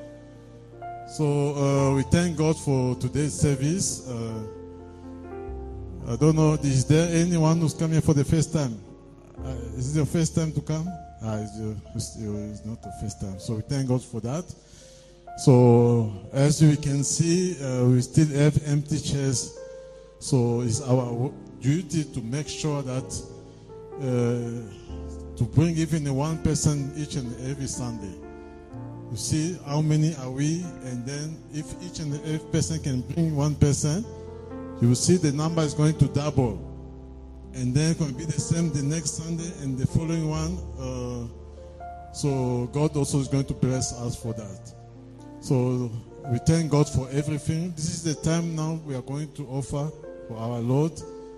So we thank God for today's service. I don't know, is there anyone who's coming for the first time? Is it your first time to come? It's not the first time. So we thank God for that. So as you can see, we still have empty chairs. So it's our duty to make sure that to bring even one person each and every Sunday. You see how many are we, and then if each and every person can bring one person, you will see the number is going to double. And then it's going to be the same the next Sunday and the following one. So God also is going to bless us for that. So we thank God for everything. This is the time now we are going to offer for our Lord.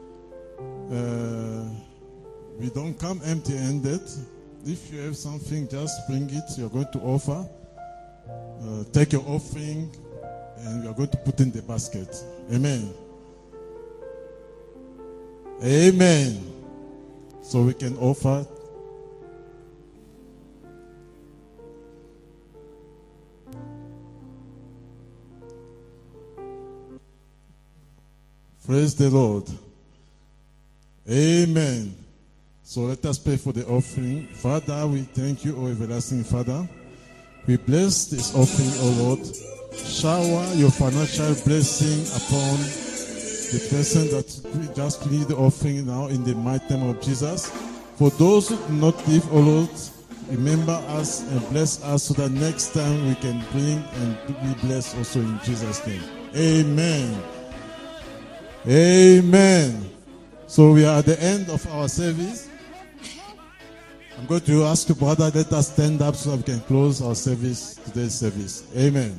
We don't come empty-handed. If you have something, just bring it. You're going to offer. Take your offering, and we are going to put in the basket. Amen. Amen. So we can offer. Praise the Lord. Amen. So let us pray for the offering. Father, we thank you, O everlasting Father. We bless this offering, O Lord. Shower your financial blessing upon the person that just need the offering now in the mighty name of Jesus. For those who do not give, O Lord, remember us and bless us so that next time we can bring and be blessed also in Jesus' name. Amen. Amen. So we are at the end of our service. I'm going to ask you, brother, let us stand up so that we can close our service, today's service. Amen.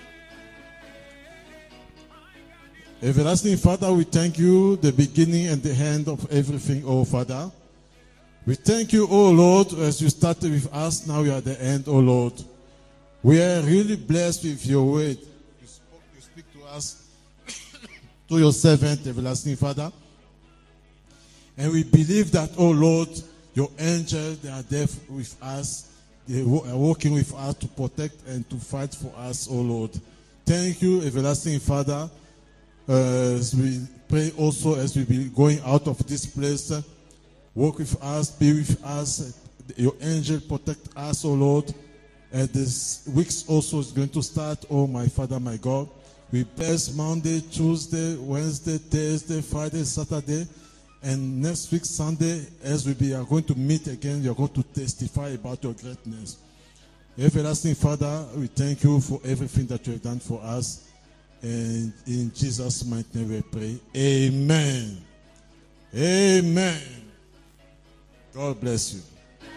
Everlasting Father, we thank you, the beginning and the end of everything, oh Father. We thank you, oh Lord, as you started with us, now we are at the end, oh Lord. We are really blessed with your word. You speak to us, to your servant, everlasting Father. And we believe that, oh Lord, your angels, they are there with us. They are working with us to protect and to fight for us, oh Lord. Thank you, everlasting Father. As we pray also, as we be going out of this place, work with us, be with us. Your angel protect us, oh Lord. And this week also is going to start, oh my Father, my God. We bless Monday, Tuesday, Wednesday, Thursday, Friday, Saturday. And next week, Sunday, as we are going to meet again, we are going to testify about your greatness. Everlasting Father, we thank you for everything that you have done for us. And in Jesus' mighty name we pray. Amen. Amen. God bless you.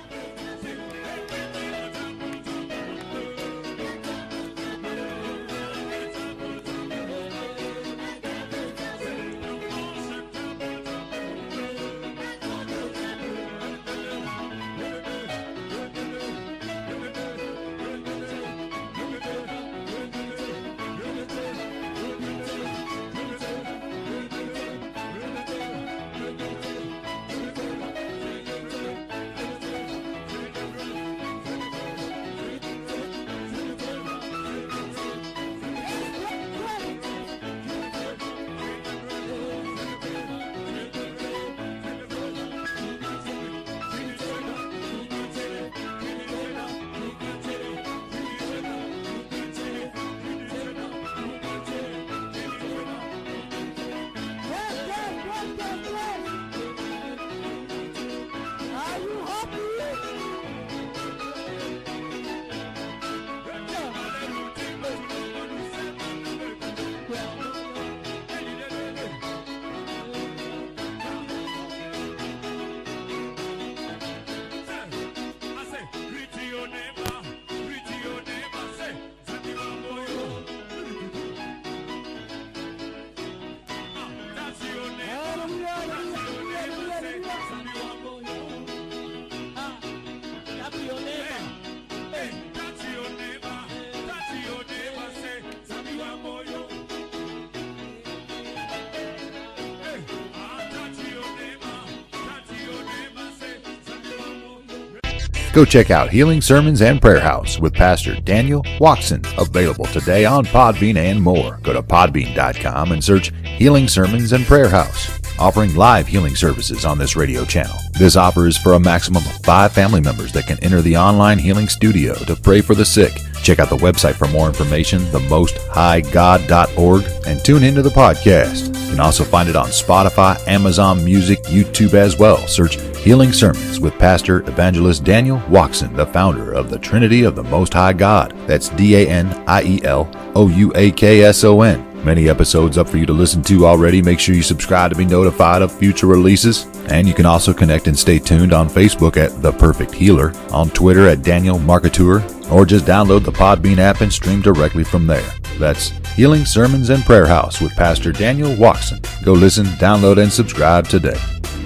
Go check out Healing Sermons and Prayer House with Pastor Daniel Watson, available today on Podbean and more. Go to podbean.com and search Healing Sermons and Prayer House, offering live healing services on this radio channel. This offer is for a maximum of 5 family members that can enter the online healing studio to pray for the sick. Check out the website for more information, themosthighgod.org, and tune into the podcast. You can also find it on Spotify, Amazon Music, YouTube as well. Search Healing Sermons with Pastor Evangelist Daniel Watson, the founder of the Trinity of the Most High God. That's DANIELOUAKSON. Many episodes up for you to listen to already. Make sure you subscribe to be notified of future releases. And you can also connect and stay tuned on Facebook at The Perfect Healer, on Twitter at Daniel Marketeur, or just download the Podbean app and stream directly from there. That's Healing Sermons and Prayer House with Pastor Daniel Watson. Go listen, download, and subscribe today.